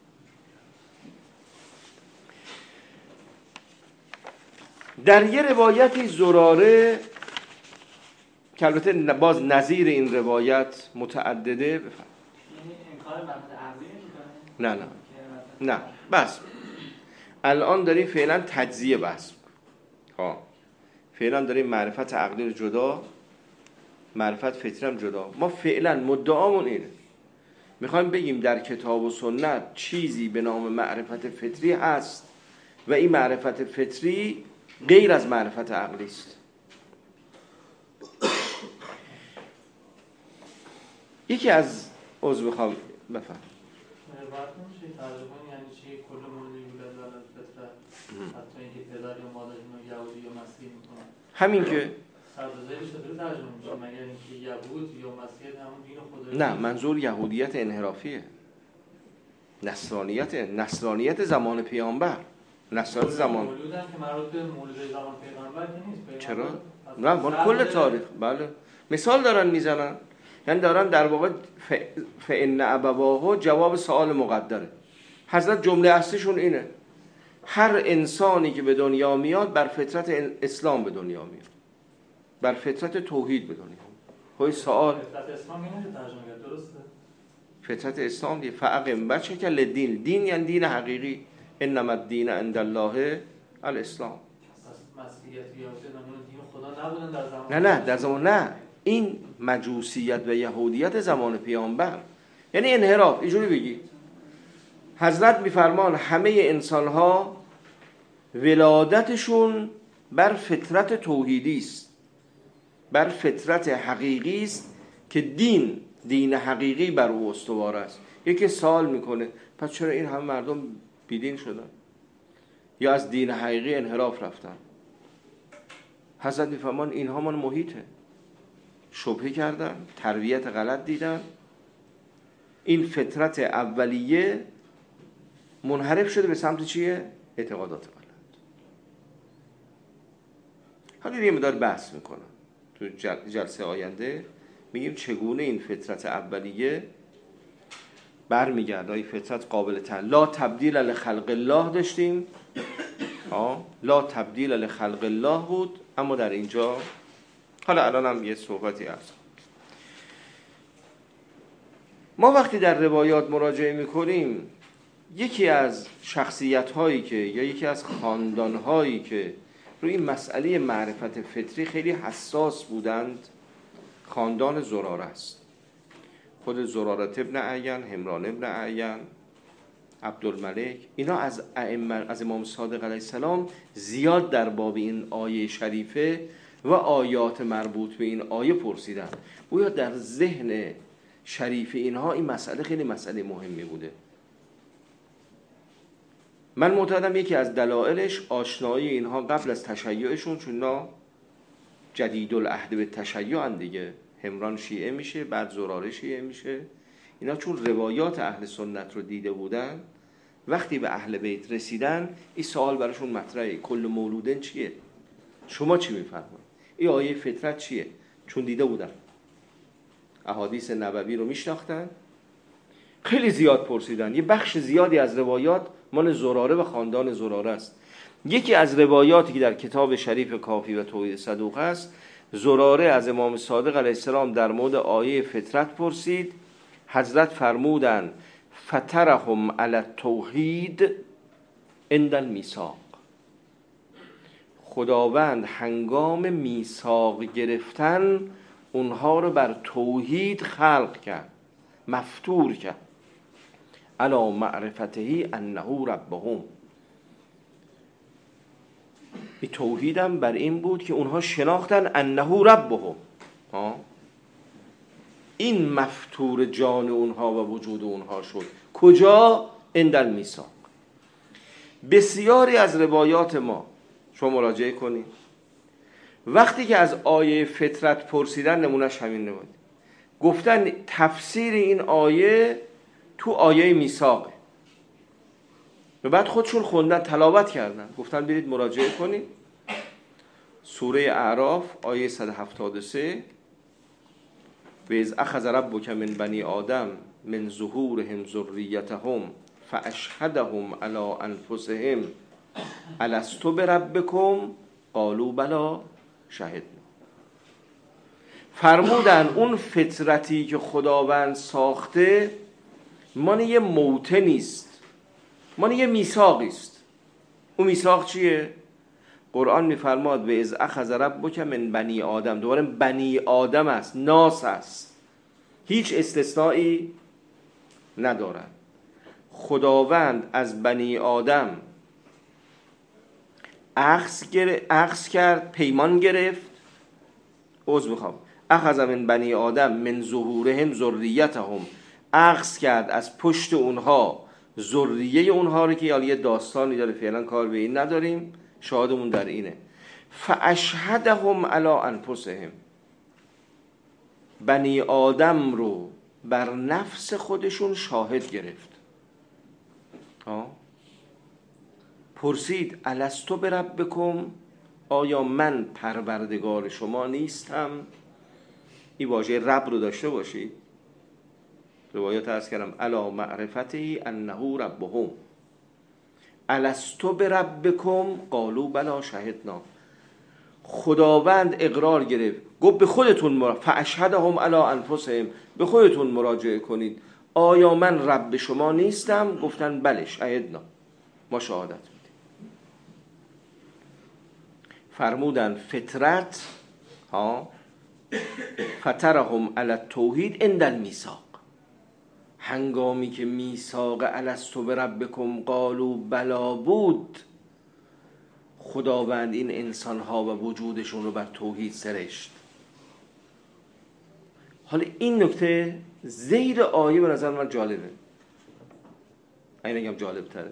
در یه روایتی زراره که البته باز نظیر این روایت متعدده، بفرمایید. انکار معرفت عقلی نمی‌کنه؟ نه بس الان داریم فعلا تجزیه بحث. فعلا داریم معرفت عقلی رو جدا معرفت فطری هم جدا. ما فعلا مدعامون اینه، میخوایم بگیم در کتاب و سنت چیزی به نام معرفت فطری هست و این معرفت فطری غیر از معرفت عقلی است. یکی از عضو بخوام بفهم عبارت نمیشه ترجمه یعنی چی؟ کل موردی یولد علی الفطره، حتی اینکه پدر یا مادرشون رو یهودی یا مسیحی میکنن. همین که سرزایش چطوری ترجمه میشه؟ مگر اینکه یهود یا مسیحیت همون دین خدا؟ نه، منظور یهودیت انحرافیه، نصرانیت زمان پیامبر، نصرانیت زمان مولودن که مربوط به مولد زمان پیغمبر که نیست. چرا؟ نه، مال کل تاریخ. بله، مثال دارن میزنن، یعنی دارن در واقع فإن ابواه جواب سوال مقدره. حضرت جمله اصلیشون اینه: هر انسانی که به دنیا میاد بر فطرت اسلام به دنیا میاد، بر فطرت توحید به دنیا میاد. های سوال فطرت اسلام اینه که ترجمه کرد، درسته؟ فطرت اسلام دیگه فاقم بچه که لدین، دین یعنی دین حقیقی، انما الدین عند الله الاسلام. مسیحیت یا دین خدا نبودن در زمان؟ نه در زمان، نه، این مجوسیت و یهودیت زمان پیامبر، یعنی انحراف. اینجوری بگی حضرت میفرمان همه انسان‌ها ولادتشون بر فطرت توحیدی است، بر فطرت حقیقی است که دین حقیقی بر او استوار است. یکی سوال میکنه پس چرا این همه مردم بیدین شدن یا از دین حقیقی انحراف رفتن؟ حضرت میفرمان اینها من محیطه، شبهه کردن، تربیت غلط دیدن، این فطرت اولیه منحرف شده به سمت چیه؟ اعتقادات غلط. حالا یه مقدار بحث میکنم تو جلسه آینده، میگیم چگونه این فطرت اولیه برمیگرده. این فطرت قابل لا تبدیل لخلق الله داشتیم، لا تبدیل لخلق الله بود، اما در اینجا حالا الان هم یه صحبتی هست. ما وقتی در روایات مراجعه میکنیم، یکی از شخصیت هایی که یا یکی از خاندان هایی که روی این مسئله معرفت فطری خیلی حساس بودند خاندان زراره است. خود زراره ابن اعین، حمران ابن اعین، عبدالملک، اینا از امام صادق علیه السلام زیاد در باب این آیه شریفه و آیات مربوط به این آیه پرسیدن. گویا در ذهن شریف اینها این مسئله خیلی مسئله مهمی بوده. من معتقدم یکی از دلایلش آشنایی اینها قبل از تشیعشون، چون اینا جدید العهد به تشیع دیگه. حمران شیعه میشه، بعد زراره شیعه میشه. اینا چون روایات اهل سنت رو دیده بودن، وقتی به اهل بیت رسیدن این سوال براشون مطرحه: کل مولودن چیه؟ شما چی میفرمایید؟ این آیه فطرت چیه؟ چون دیده بودن، احادیث نبوی رو میشناختن، خیلی زیاد پرسیدن. یه بخش زیادی از روایات مال زراره و خاندان زراره است. یکی از روایاتی که در کتاب شریف کافی و توحید صدوق است، زراره از امام صادق علیه السلام در مورد آیه فطرت پرسید. حضرت فرمودند فطرهم علی التوحید عند المیثاق. خداوند هنگام میثاق گرفتن اونها رو بر توحید خلق کرد، مفطور کرد. علی معرفته انه ربهم. این توحیدم بر این بود که اونها شناختن انه ربهم. این مفطور جان اونها و وجود اونها شد. کجا؟ عند المیثاق. بسیاری از روایات ما شما مراجعه کنید، وقتی که از آیه فطرت پرسیدن، نمونش همین نمود، گفتن تفسیر این آیه تو آیه میثاقه، و بعد خودشون خوندن، تلاوت کردن، گفتن برید مراجعه کنید. سوره اعراف آیه 173: و اذ اخذ ربک من بنی آدم من ظهورهم ذریتهم فاشهدهم علی انفسهم الست بربکم قالوا بلی شهدنا. فرمودن اون فطرتی که خداوند ساخته مال یه موته نیست، مال یه میثاقی است. اون میثاق چیه؟ قرآن میفرماد به از اخذ ربک من بنی آدم، دوباره بنی آدم است، ناس است، هیچ استثنایی ندارد. خداوند از بنی آدم اخذ کرد، پیمان گرفت. اخذ من بنی آدم من ظهورهم ذریتهم، اخذ کرد از پشت اونها ذریه اونها رو، که یه داستانی داره، فعلا کار به این نداریم، شاهدمون در اینه. فاشهدهم علی انفسهم، بنی آدم رو بر نفس خودشون شاهد گرفت. پرسید الستو بربکم، آیا من پروردگار شما نیستم؟ این واژه رب رو داشته باشید. روایات عرض کردم الا معرفته انه ربهم، الستو بربکم قالوا بلا شهدنا. خداوند اقرار گرفت، گفت به خودتون فاشهدهم علی انفسهم، به خودتون مراجعه کنید، آیا من رب شما نیستم؟ گفتن بله شهدنا، ما شهادت میدیم. فرمودن فطرت فطرهم علی التوحید عند المیثاق، هنگامی که میثاق الستو بربکم قالوا بلا بود، خداوند این انسانها و وجودشون رو بر توحید سرشت. حالا این نکته زیر آیه به نظر من جالبه، این نگم جالب تره.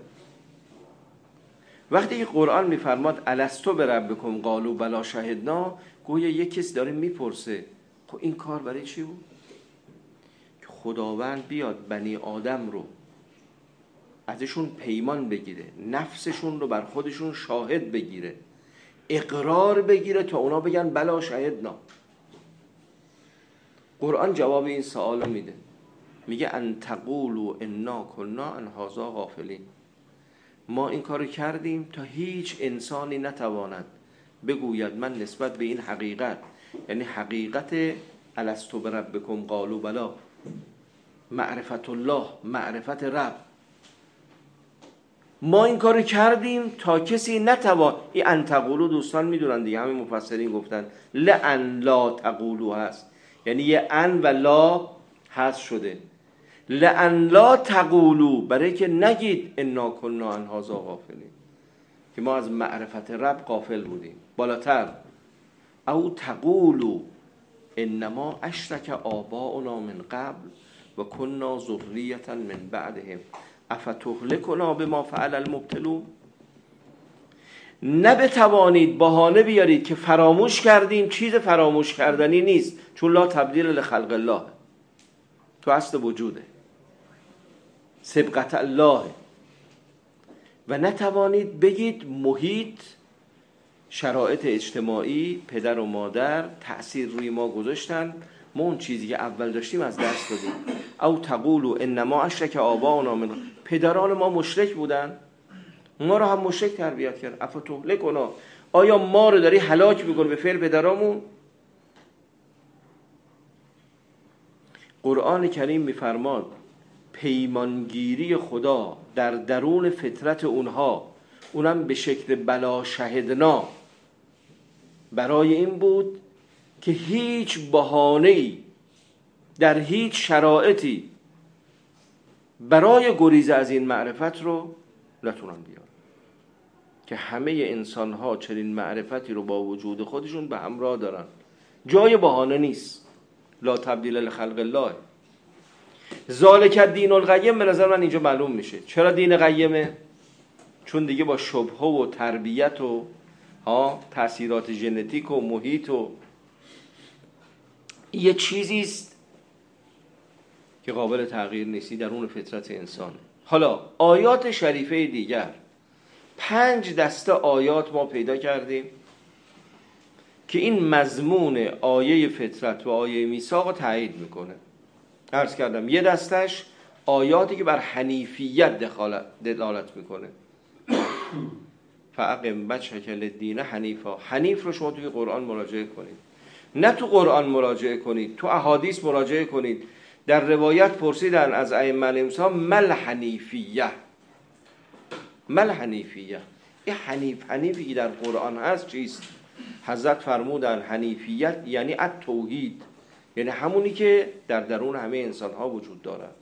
وقتی که قرآن میفرماد الستو بربکم قالوا بلا شهدنا، گویا یک کسی داره میپرسه خب این کار برای چی بود؟ که خداوند بیاد بنی آدم رو ازشون پیمان بگیره، نفسشون رو بر خودشون شاهد بگیره، اقرار بگیره تا اونا بگن بلا شهدنا. قرآن جواب این سوالو میده، میگه ان تقولوا انا كنا عن هذا غافلین، ما این کارو کردیم تا هیچ انسانی نتواند بگوید من نسبت به این حقیقت، یعنی حقیقت الستو بربکم قالوا بلا، معرفت الله، معرفت رب، ما این کارو کردیم تا کسی نتوان. این ان تقولوا دوستان میدونن دیگه، همین مفسرین گفتن لئن لا تقولوا هست، یعنی یه ان و لا هست شده، لئن لا تقولوا، برای که نگید انا کنا عن هذا غافلین، که ما از معرفت رب غافل بودیم. بالاتر او تقولوا انما اشرک آباؤنا من قبل و کنا ذریة من بعدهم افتهلکنا بما فعل المبطلون، نبتوانید بهانه بیارید که فراموش کردیم. چیز فراموش کردنی نیست، چون لا تبدیل لخلق الله، تو اصل وجوده، سبقت الله. و نتوانید بگید محیط، شرایط اجتماعی، پدر و مادر تأثیر روی ما گذاشتن، ما اون چیزی که اول داشتیم از دست دادیم. او تقولوا انما اشرک آباؤنا من، پدران ما مشرک بودن، ما رو هم مشرک تربیت کرد. افتهلکنا، آیا ما رو داری هلاک میکنی به فعل پدرامون؟ قرآن کریم میفرماد پیمانگیری خدا در درون فطرت اونها، اونم به شکل بلا شهدنا، برای این بود که هیچ بهانه‌ای در هیچ شرایطی برای گریز از این معرفت رو نتونن بیارن، که همه انسان‌ها چنین معرفتی رو با وجود خودشون به همراه دارن، جای بهانه نیست. لا تبدیل لخلق الله. ذالک الدین القیم به نظر من اینجا معلوم میشه چرا دین قیمه، چون دیگه با شبهه و تربیت و تأثیرات ژنتیک و محیط و یه چیزیست که قابل تغییر نیستی درون فطرت انسان. حالا آیات شریفه دیگر، 5 دسته آیات ما پیدا کردیم که این مضمون آیه فطرت و آیه میثاق رو تایید میکنه. عرض کردم یه دستش آیاتی که بر حنیفیت دلالت میکنه، فاقم وجهک للدین حنیفا. حنیف رو شما توی قرآن مراجعه کنید، نه تو قرآن مراجعه کنید، تو احادیث مراجعه کنید. در روایت پرسیدن از ائمه الامام مل حنیفیه، مل حنیفیه، این حنیفی که در قرآن هست چیست؟ حضرت فرمودن حنیفیت یعنی التوحید، یعنی همونی که در درون همه انسان ها وجود دارد.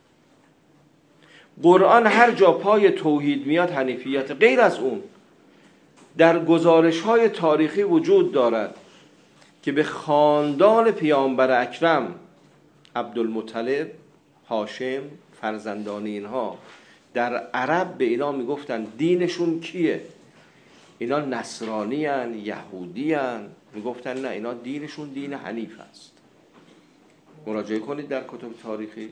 قرآن هر جا پای توحید میاد حنیفیت. غیر از اون در گزارش های تاریخی وجود دارد که به خاندان پیامبر اکرم عبدالمطلب، هاشم، فرزندان اینها در عرب به اینا میگفتن دینشون کیه؟ اینا نصرانی هن، یهودی هن. میگفتن نه، اینا دینشون دین حنیف است. مراجعه کنید در کتب تاریخی.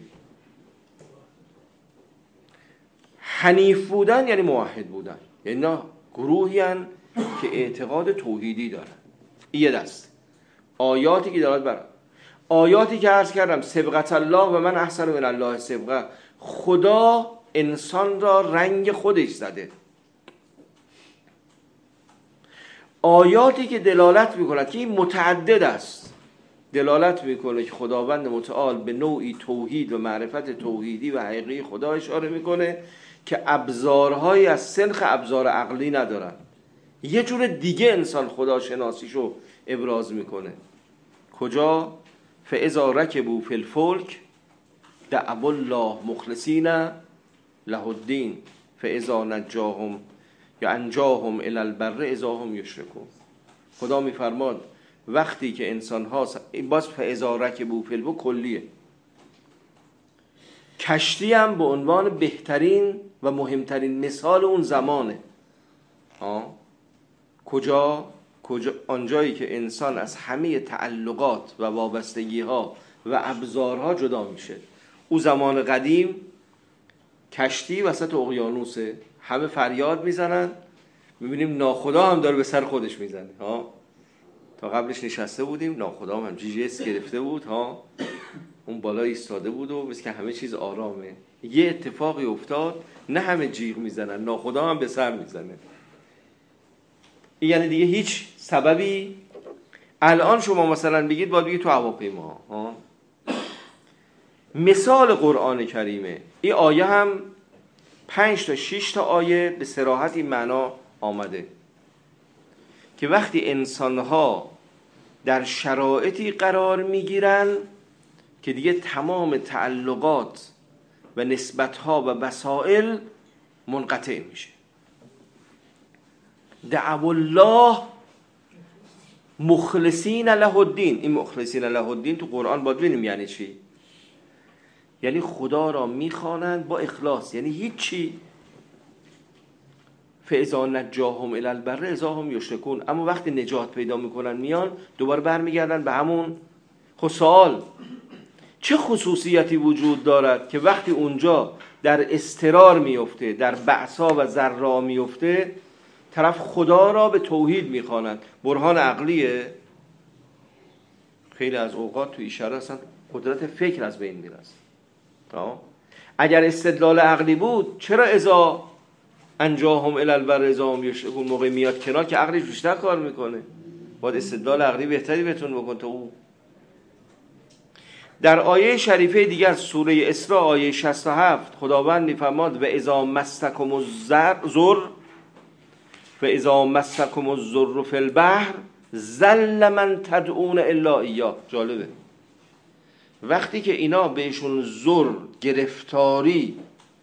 حنیف بودن یعنی موحد بودن، یعنی اینا گروهی هن که اعتقاد توحیدی دارن. این یه دست آیاتی که دارد برای آیاتی که عرض کردم سبقت الله و من احسن من الله سبقه، خدا انسان را رنگ خودش زده. آیاتی که دلالت میکند که این متعدد است، دلالت میکنه که خداوند متعال به نوعی توحید و معرفت توحیدی و حقیقی خدا اشاره میکنه که ابزارهایی از سنخ ابزار عقلی ندارن. یه جور دیگه انسان خدا شناسیشو ابراز میکنه. کجا؟ فاذا رکبوا فی الفلک دعوا الله مخلصین له الدین فاذا نجاهم یا انجاهم الی البر اذا هم یشرکون. خدا میفرماد وقتی که انسان ها باز فاذا رکبوا فی الفلک کلیه، کشتی هم به عنوان بهترین و مهمترین مثال اون زمانه. کجا؟ آنجایی که انسان از همه تعلقات و وابستگی ها و ابزارها جدا میشه. او زمان قدیم کشتی وسط اقیانوسه، همه فریاد میزنن، میبینیم ناخدا هم داره به سر خودش میزنه. تا قبلش نشسته بودیم، ناخدا هم جیجیس گرفته بود، اون بالا ایستاده بود و مثل که همه چیز آرامه. یه اتفاقی افتاد، نه همه جیغ میزنن، ناخدا هم به سر میزنه. یعنی دیگه هیچ سببی. الان شما مثلا بگید باید بگید تو هواپیما. مثال قرآن کریمه. این آیه هم 5 تا 6 تا آیه به صراحت این معنا آمده که وقتی انسانها در شرایطی قرار میگیرن که دیگه تمام تعلقات و نسبتها و وسائل منقطع میشه، دعوا الله مخلصین له الدین. این مخلصین له الدین تو قرآن باید ببینیم یعنی چی. یعنی خدا را میخوانند با اخلاص، یعنی هیچی. فاذا نجاهم الی البر اذا هم یشرکون. اما وقتی نجات پیدا میکنن میان دوباره برمیگردن به همون. خب سوال، چه خصوصیتی وجود دارد که وقتی اونجا در اضطرار میفته، در بعثا و ضرا میفته، طرف خدا را به توحید میخواند؟ برهان عقلیه. خیلی از اوقات تو اشاره اصلا قدرت فکر از بین میرسه. اگر استدلال عقلی بود چرا اذا انجاهم الی البر اذا هم یشرکون موقع میاد کنار که عقلش بیشتر کار میکنه؟ باید استدلال عقلی بهتری بهتون بکن تا او. در آیه شریفه دیگر سوره اسراء آیه 67 خداوند میفرماد و اذا مسکم الضر و اذا مسکم الضر فی البحر ظل من تدعون الا ایاه. جالبه، وقتی که اینا بهشون ضر، گرفتاری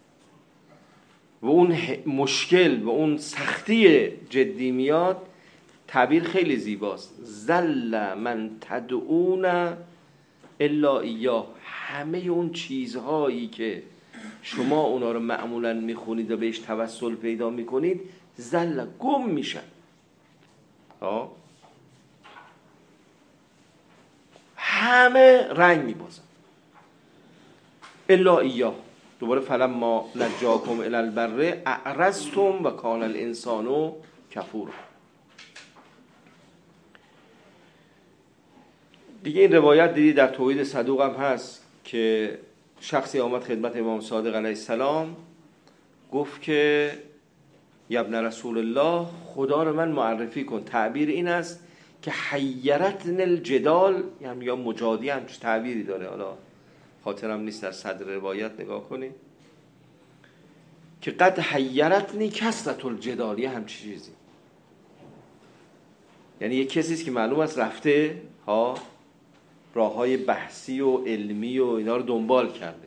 و اون مشکل و اون سختی جدی میاد، تعبیر خیلی زیباست. ظل من تدعون الا ایاه. همه اون چیزهایی که شما اونا رو معمولا میخونید و بهش توسل پیدا میکنید ظل گم میشن. همه رنگ میبازن الا ایاه. دوباره فلما نجاکم الی البر اعرضتم و کان الانسان کفورا. دیگه این روایت دیدی در توحید صدوق هم هست که شخصی آمد خدمت امام صادق علیه السلام، گفت که یا ابن رسول الله خدا رو من معرفی کن. تعبیر این است که حیرتن الجدال، یا مجادی هم تعبیری داره، حالا خاطرم نیست، در صدر روایت نگاه کنید. که قد حیرتنی کثرت الجدال، یه همچی چیزی. یعنی یه کسی است که معلوم است رفته ها راههای بحثی و علمی و اینا رو دنبال کرده.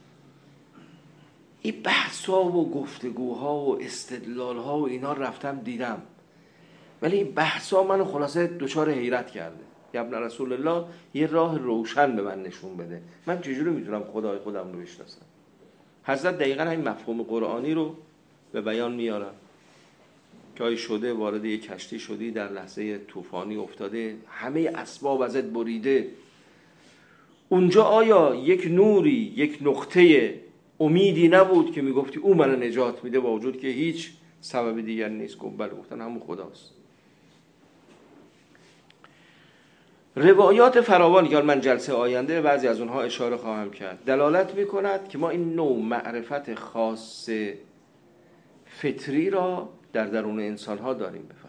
این بحث‌ها و گفتگوها و استدلال‌ها و اینا رفتم دیدم، ولی این بحث‌ها منو خلاصه دچار حیرت کرده. یا ابن رسول الله یه راه روشن به من نشون بده، من چجوری میتونم خدای خودم رو بشناسم؟ حضرت دقیقاً این مفهوم قرآنی رو به بیان میارن که آیا شده وارد یک کشتی شدی، در لحظه طوفانی افتاده، همه اسباب ازت بریده، اونجا آیا یک نوری، یک نقطه امیدی نبود که میگفتی او منو نجات میده با وجود که هیچ سبب دیگر نیست؟ گفت بله. گفتن همون خداست. روایات فراوانی که من جلسه آینده بعضی از اونها اشاره خواهم کرد دلالت میکند که ما این نوع معرفت خاص فطری را در درون انسان ها داریم. بفهم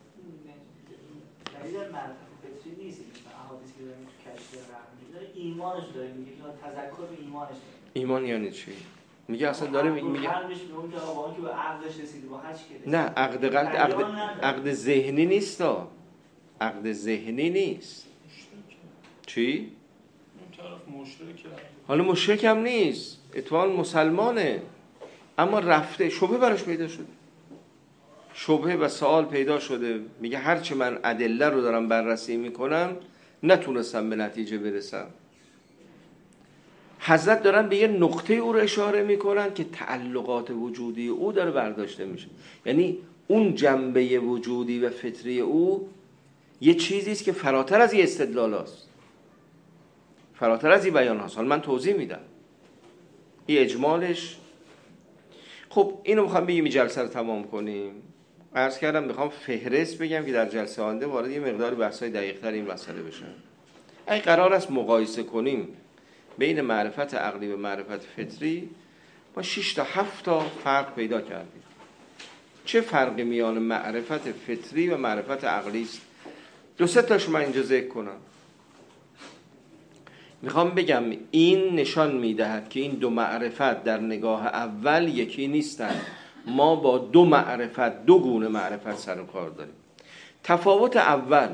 دلیل معرفت فطری نیست، احادیثی که داریم تو کشف رحمی داره ایمانش داریم، میگه تذکر به ایمانش داریم. ایمان یعنی چی؟ میگه اصلا داره میگه قلبش به اون که با اون که به عقلش رسیده، با هر چی که رسیده. نه، عقد قلب عقد ذهنی نیست. عقد ذهنی نیست. چی؟ این طرف مشرکه. حالا مشرک هم نیست، اتفاقا مسلمانه، اما رفته شبهه براش پیدا شده، شبهه و سوال پیدا شده. میگه هرچی من ادله رو دارم بررسی میکنم نتونستم به نتیجه برسم. حضرت دارن به یه نقطه او رو اشاره میکنن که تعلقات وجودی او داره برداشته میشه. یعنی اون جنبه وجودی و فطری او یه چیزی است که فراتر از این استدلال هست، فراتر از این بیان هست. حالا من توضیح میدم این اجمالش. خب اینو میخوام بگیم، این جلسه رو تمام کنیم. عرض کردم میخوام فهرست بگم که در جلسه آینده وارد یه مقدار بحث‌های دقیق‌تر این مسئله بشن. اگه قرار است مقایسه کنیم بین معرفت عقلی و معرفت فطری، ما 6 تا 7 تا فرق پیدا کردیم. چه فرقی میان معرفت فطری و معرفت عقلی است؟ 2-3 تاشو من اینجا ذکر کنم. میخوام بگم این نشان میدهد که این دو معرفت در نگاه اول یکی نیستند. ما با دو معرفت، دو گونه معرفت سر و کار داریم. تفاوت اول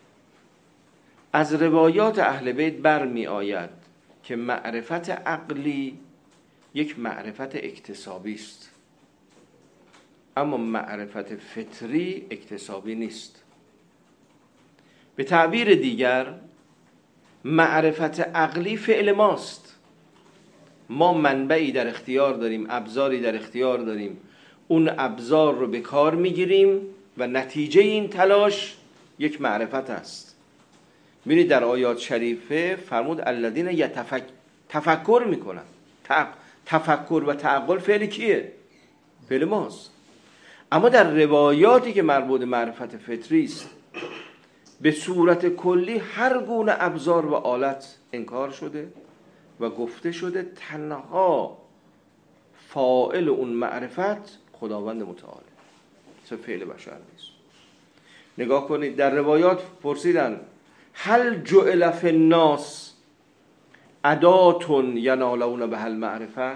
از روایات اهل بیت برمی آید که معرفت عقلی یک معرفت اکتسابی است، اما معرفت فطری اکتسابی نیست. به تعبیر دیگر معرفت عقلی فعل ماست. ما منبعی در اختیار داریم، ابزاری در اختیار داریم، اون ابزار رو به کار میگیریم و نتیجه این تلاش یک معرفت است. می‌بینید در آیات شریفه فرمود الذین تفکر میکنن. تفکر و تعقل فعل کیه؟ فعل ماست. اما در روایاتی که مربوط معرفت فطری است به صورت کلی هر گونه ابزار و آلت انکار شده و گفته شده تنها فاعل اون معرفت خداوند متعال، مثل فعل بشر نیست. نگاه کنید در روایات پرسیدن هل جعل فی الناس ادات ینالون بها المعرفه؟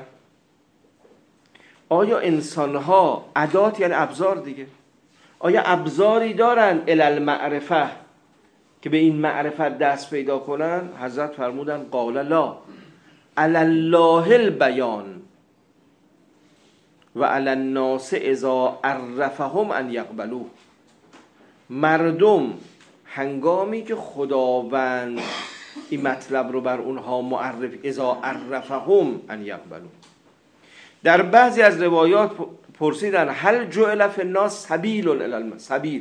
آیا انسانها ادات یعنی ابزار دیگه، آیا ابزاری دارن الی المعرفه که به این معرفت دست پیدا کنن؟ حضرت فرمودن قال لا، علی الله البیان و علی الناس اذا عرفهم ان یقبلوه. مردم هنگامی که خداوند این مطلب رو بر اونها معرف، اذا عرفهم ان یقبلوه. در بعضی از روایات پرسیدن هل جعل فی الناس سبیل الی السبیل؟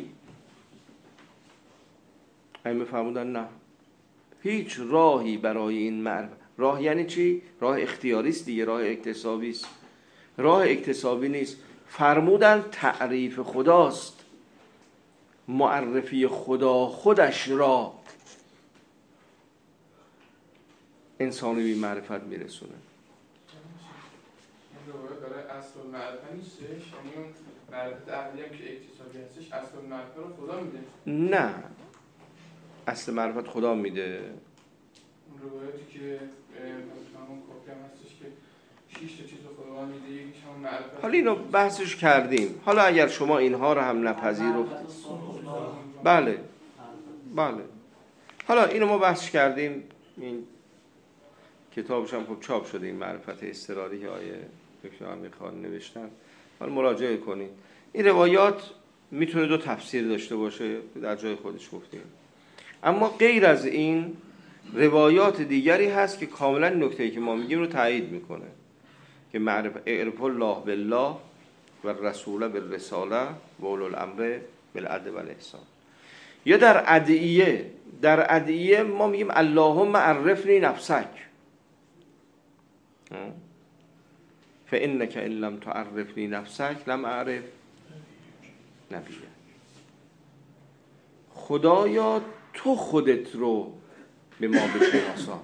همین فرمودن نه، هیچ راهی برای این معرفت. راه یعنی چی؟ راه اختیاری است دیگه، راه اکتسابی است. راه اکتسابی نیست. فرمودن تعریف خداست، معرفی خدا خودش را انسانی به معرفت میرسونه. این روایت برای اصل المعرفه نیستش، یعنی اون معرفت عقلی هم که اکتسابی هستش اصل المعرفه رو خدا میده؟ نه، اصل معرفت خدا میده. اون روایتی که همون کافی هم هستش که 6 تا چیز رو خدا میده، یکیش هم معرفت. حالا اینو بحثش کردیم. حالا اگر شما اینها رو هم نپذیرفت، بله بله، حالا اینو ما بحث کردیم. این کتابش هم خوب چاپ شده، این معرفت اضطراری که آیه دکتر امیرخان نوشتن، حالا مراجعه کنید. این روایات میتونه دو تفسیر داشته باشه، در جای خودش گفتیم، اما غیر از این روایات دیگری هست که کاملا نکته‌ای که ما میگیم رو تایید میکنه که اعرف الله بالله و رسول بالرساله و اولو الامر بالعدل و الاحسان. یا در ادعیه ما میگیم اللهم عرفنی نفسک فانک ان لم تعرفنی نفسک لم اعرف نبیک. خدایا تو خودت رو به ما بشناسان.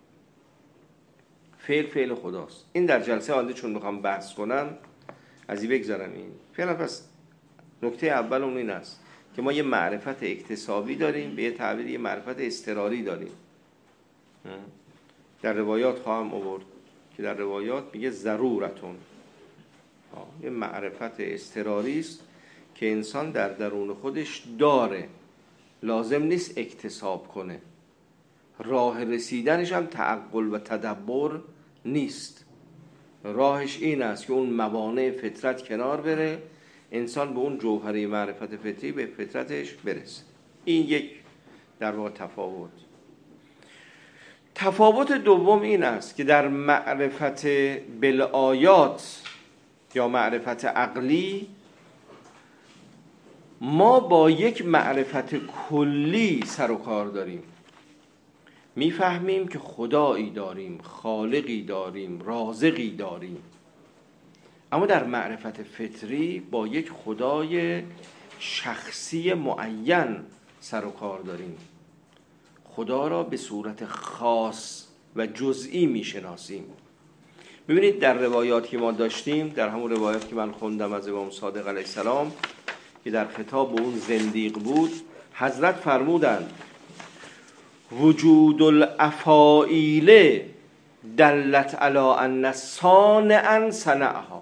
فعل خداست. این در جلسه آینده چون میخوام بحث کنم از این بگذارم. این فعلا پس نکته اول اون این است که ما یه معرفت اکتسابی داریم، به یه تعبیر یه معرفت اضطراری داریم. در روایات خواهم آورد که در روایات میگه ضرورتون، یه معرفت اضطراری است که انسان در درون خودش داره، لازم نیست اکتساب کنه. راه رسیدنش هم تعقل و تدبر نیست. راهش این است که اون موانع فطرت کنار بره، انسان به اون جوهره معرفت فطری، به فطرتش برسه. این یک در واقع تفاوت دوم این است که در معرفت بالآیات یا معرفت عقلی ما با یک معرفت کلی سر و کار داریم. میفهمیم که خدایی داریم، خالقی داریم، رازقی داریم. اما در معرفت فطری با یک خدای شخصی معین سر و کار داریم. خدا را به صورت خاص و جزئی میشناسیم. ببینید در روایاتی که ما داشتیم، در همون روایات که من خوندم از امام صادق علیه السلام که در خطاب به اون زندیق بود، حضرت فرمودند وجود الافاعیل دلت علی ان صانعا صنعها.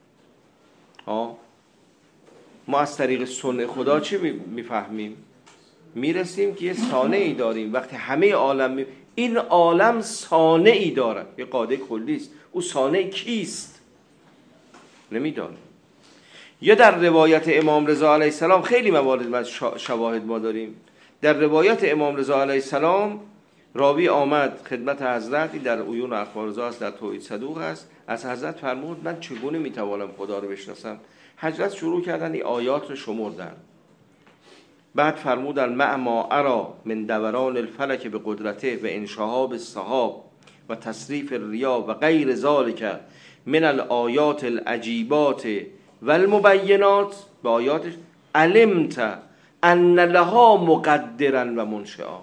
ما از طریق صنع خدا چی میفهمیم؟ میرسیم که یه صانعی داریم. وقتی همه عالم این عالم صانعی دارد، یه قاعده کلی است، او صانع کیست؟ نمیدانیم. یا در روایت امام رضا علیه السلام خیلی موارد از شواهد ما داریم. در روایت امام رضا علیه السلام راوی آمد خدمت حضرت، در عیون اخبار رضا است، در توحید صدوق است، از حضرت فرمود من چگونه میتوانم خدا رو بشناسم؟ حضرت شروع کردن این آیات رو شمردن. بعد فرمودن مع ما ارا من دوران الفلک به قدرته و انشهاب السحاب و تصریف الریا و غیر ذالک من الآیات العجیبات و المبینات، به آیاتش علمت ان لها مقدرا و منشئا.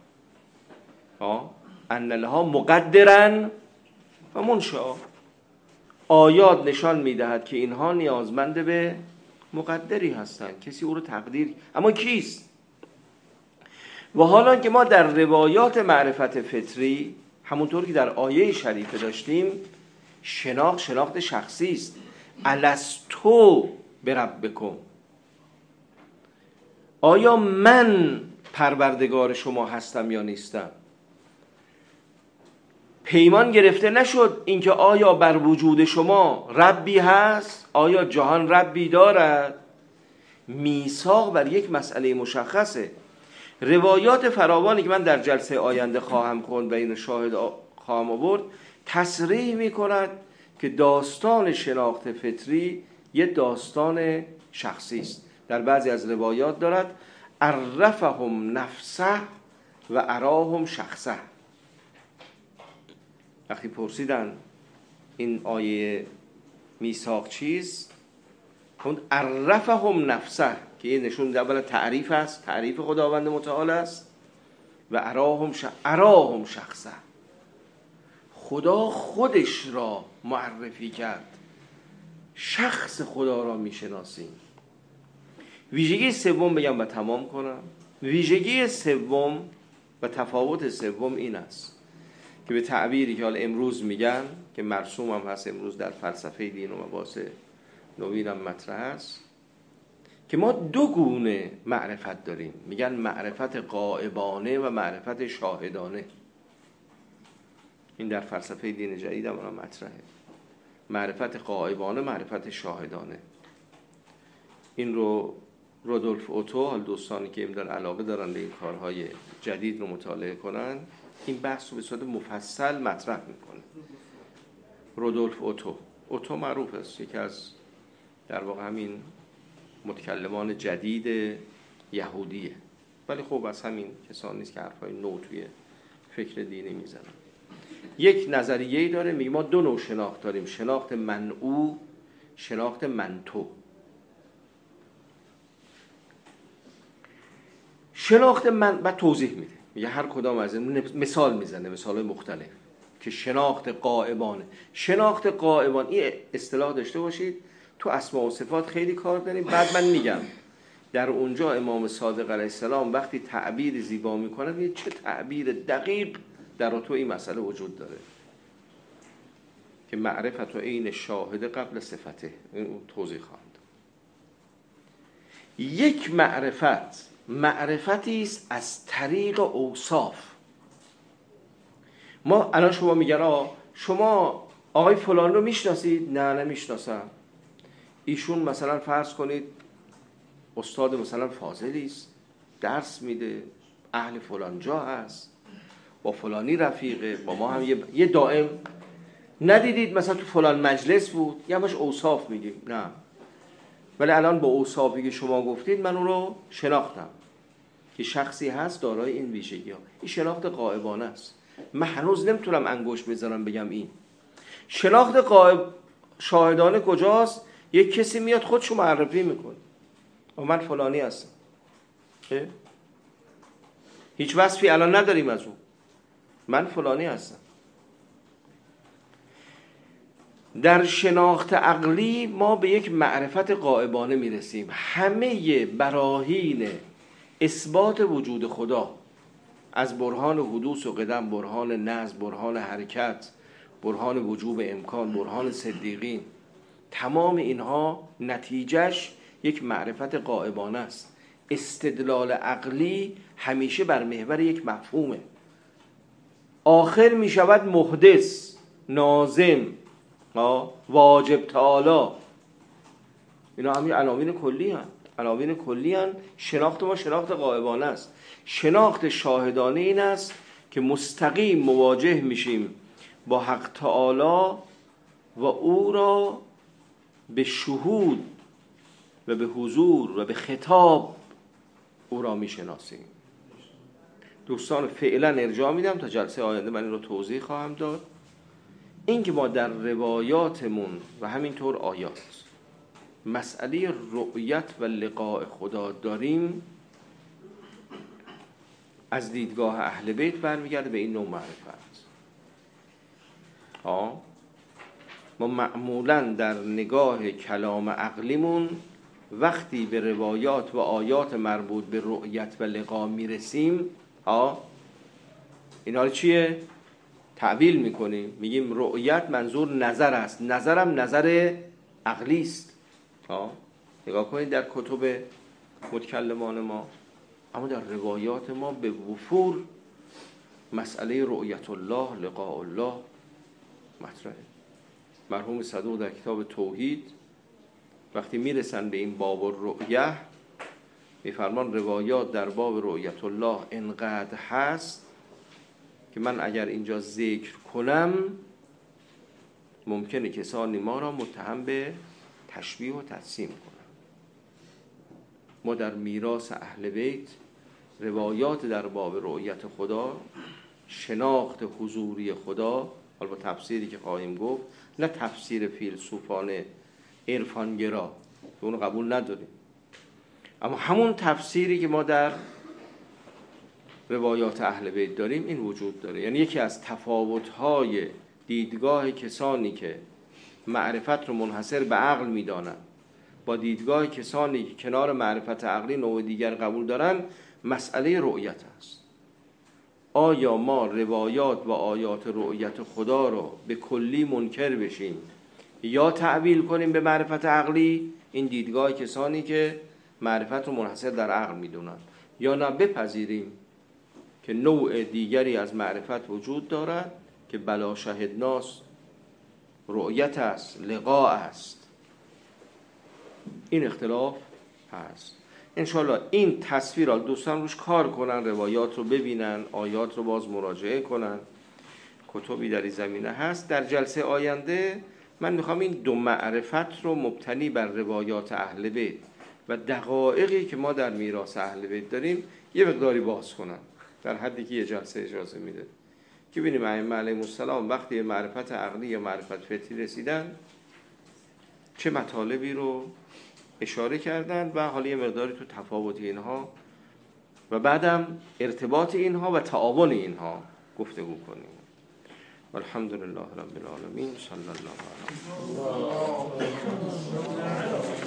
ان لها مقدرا و منشئا. آیات نشان میدهد که اینها نیازمند به مقدری هستند، کسی او رو تقدیر، اما کیست؟ و حالا که ما در روایات معرفت فطری همونطور که در آیه شریفه داشتیم، شناخت شخصی است. الستو بربکم، آیا من پروردگار شما هستم یا نیستم؟ پیمان گرفته نشد اینکه آیا بر وجود شما ربی هست؟ آیا جهان ربی دارد؟ میثاق بر یک مسئله مشخصه. روایات فراوانی که من در جلسه آینده خواهم خوند و اینو شاهد خواهم آورد تصریح میکند که داستان شناخت فطری یه داستان شخصی است. در بعضی از روایات دارد عرفهم نفسه و اراهم شخصه. وقتی پرسیدن این آیه میثاق چیست، اون عرفهم نفسه که این نشون اول تعریف است، تعریف خداوند متعال است، و اراهم شخصه، خدا خودش را معرفی کرد، شخص خدا را میشناسیم. ویژگی سوم بگم و تمام کنم. ویژگی سوم و تفاوت سوم این است که به تعبیری که حال امروز میگن که مرسوم هم هست امروز در فلسفه دین و مباحث نوین هم مطرح است، که ما دو گونه معرفت داریم. میگن معرفت غائبانه و معرفت شاهدانه. این در فلسفه دین جدید هم مطرحه. معرفت غائبانه، معرفت شاهدانه. این رو رودولف اوتو، حال دوستانی که در علاقه دارن به این کارهای جدید رو مطالعه کنن، این بحث رو به صورت مفصل مطرح میکنه. رودولف اوتو معروف است، یکی از در واقع همین متکلمان جدید یهودیه، ولی خب از همین کسان نیست که حرفای نو توی فکر دینی میزنن. یک نظریه‌ای داره، میگه ما دو نوع شناخت داریم: شناخت من او، شناخت من تو. شناخت من بعد توضیح میده، میگه هر کدام از این مثال میزنه، مثالای مختلف، که شناخت غائبانه. شناخت غائبان، این اصطلاح داشته باشید، تو اسماء و صفات خیلی کار داریم. بعد من میگم در اونجا امام صادق علیه السلام وقتی تعبیر زیبا میکنه، میگه چه تعبیر دقیق در تو این مسئله وجود داره، که معرفت و عین شاهد قبل صفته. این توضیح خواهم داد. یک معرفتی است از طریق اوصاف. ما الان شما میگن شما آقای فلان رو میشناسید؟ نه نمیشناسم. ایشون مثلا فرض کنید استاد مثلا فاضلی است، درس میده، اهل فلان جا هست، با فلانی رفیقه، با ما هم یه دائم. ندیدید مثلا تو فلان مجلس بود؟ یه همش اوصاف میگیم. نه، ولی الان با اوصافی که شما گفتید من اون رو شناختم که شخصی هست دارای این ویژگی‌ها. این شناخت غائبانه است. من هنوز نمیتونم انگشت بزنم بگم این. شناخت شاهدانه کجاست؟ یک کسی میاد خودشو معرفی میکنه، من فلانی هستم. هیچ وصفی الان نداریم از اون، من فلانی هستم. در شناخت عقلی ما به یک معرفت غائبانه میرسیم. همه براهین اثبات وجود خدا، از برهان حدوث و قدم، برهان نظم، برهان حرکت، برهان وجوب امکان، برهان صدیقین، تمام اینها نتیجهش یک معرفت غائبانه است. استدلال عقلی همیشه بر محور یک مفهومه. آخر می شود محدث، ناظم، واجب تعالی. اینا همین عناوین کلی هستند. عناوین کلی هستند. شناخت ما شناخت غائبانه است. شناخت شاهدانه این است که مستقیم مواجه میشیم با حق تعالی و او را به شهود و به حضور و به خطاب او را میشناسیم. دوستان فعلا ارجاع میدم، تا جلسه آینده من این رو توضیح خواهم داد. این که ما در روایاتمون و همینطور آیات مسئله رؤیت و لقاء خدا داریم، از دیدگاه اهل بیت برمیگرده به این نوع معرفت. ما معمولا در نگاه کلام عقلیمون وقتی به روایات و آیات مربوط به رؤیت و لقا میرسیم، اینا رو چیه؟ تعبیل میکنیم، میگیم رؤیت منظور نظر است، نظرم نظر عقلی است. نگاه کنید در کتب متکلمان ما. اما در روایات ما به وفور مسئله رؤیت الله، لقاء الله مطرحه. مرحوم صدوق در کتاب توحید وقتی میرسن به این باب الرؤیه میفرمان روایات در باب رؤیت الله انقدر هست که من اگر اینجا ذکر کنم ممکنه کسانی ما را متهم به تشبیه و تجسیم کنن. ما در میراث اهل بیت روایات در باب رؤیت خدا، شناخت حضوری خدا، حالا با تفسیری که خواهیم گفت، نه تفسیر فیلسوفانه عرفانگرا که اونو قبول نداریم، اما همون تفسیری که ما در روایات اهل بیت داریم این وجود داره. یعنی یکی از تفاوت‌های دیدگاه کسانی که معرفت رو منحصر به عقل می‌دانن با دیدگاه کسانی که کنار معرفت عقلی نوع دیگر قبول دارن، مسئله رؤیت است. آیا ما روایات و آیات رؤیت خدا رو به کلی منکر بشیم یا تعبیل کنیم به معرفت عقلی؟ این دیدگاه کسانی که معرفت رو منحصر در عقل میدونن. یا نه بپذیریم که نوع دیگری از معرفت وجود دارد که بلا شهدناس، رؤیت است، لقاء است. این اختلاف هست. انشالله این تصویر را دوستان روش کار کنن، روایات رو ببینن، آیات رو باز مراجعه کنن، کتبی در این زمینه هست. در جلسه آینده من میخوام این دو معرفت رو مبتنی بر روایات اهل بیت و دقایقی که ما در میراث اهل بیت داریم یه مقداری باز کنم، در حدی که یه جلسه اجازه میده، که ببینیم ائمه علیهم السلام وقتی به معرفت عقلی یا معرفت فطری رسیدن چه مطالبی رو اشاره کردن و حالا یه مقداری تو تفاوت اینها و بعدم ارتباط اینها و تعاون اینها گفتگو کنیم. والحمدلله رب العالمین. صلی الله علیه و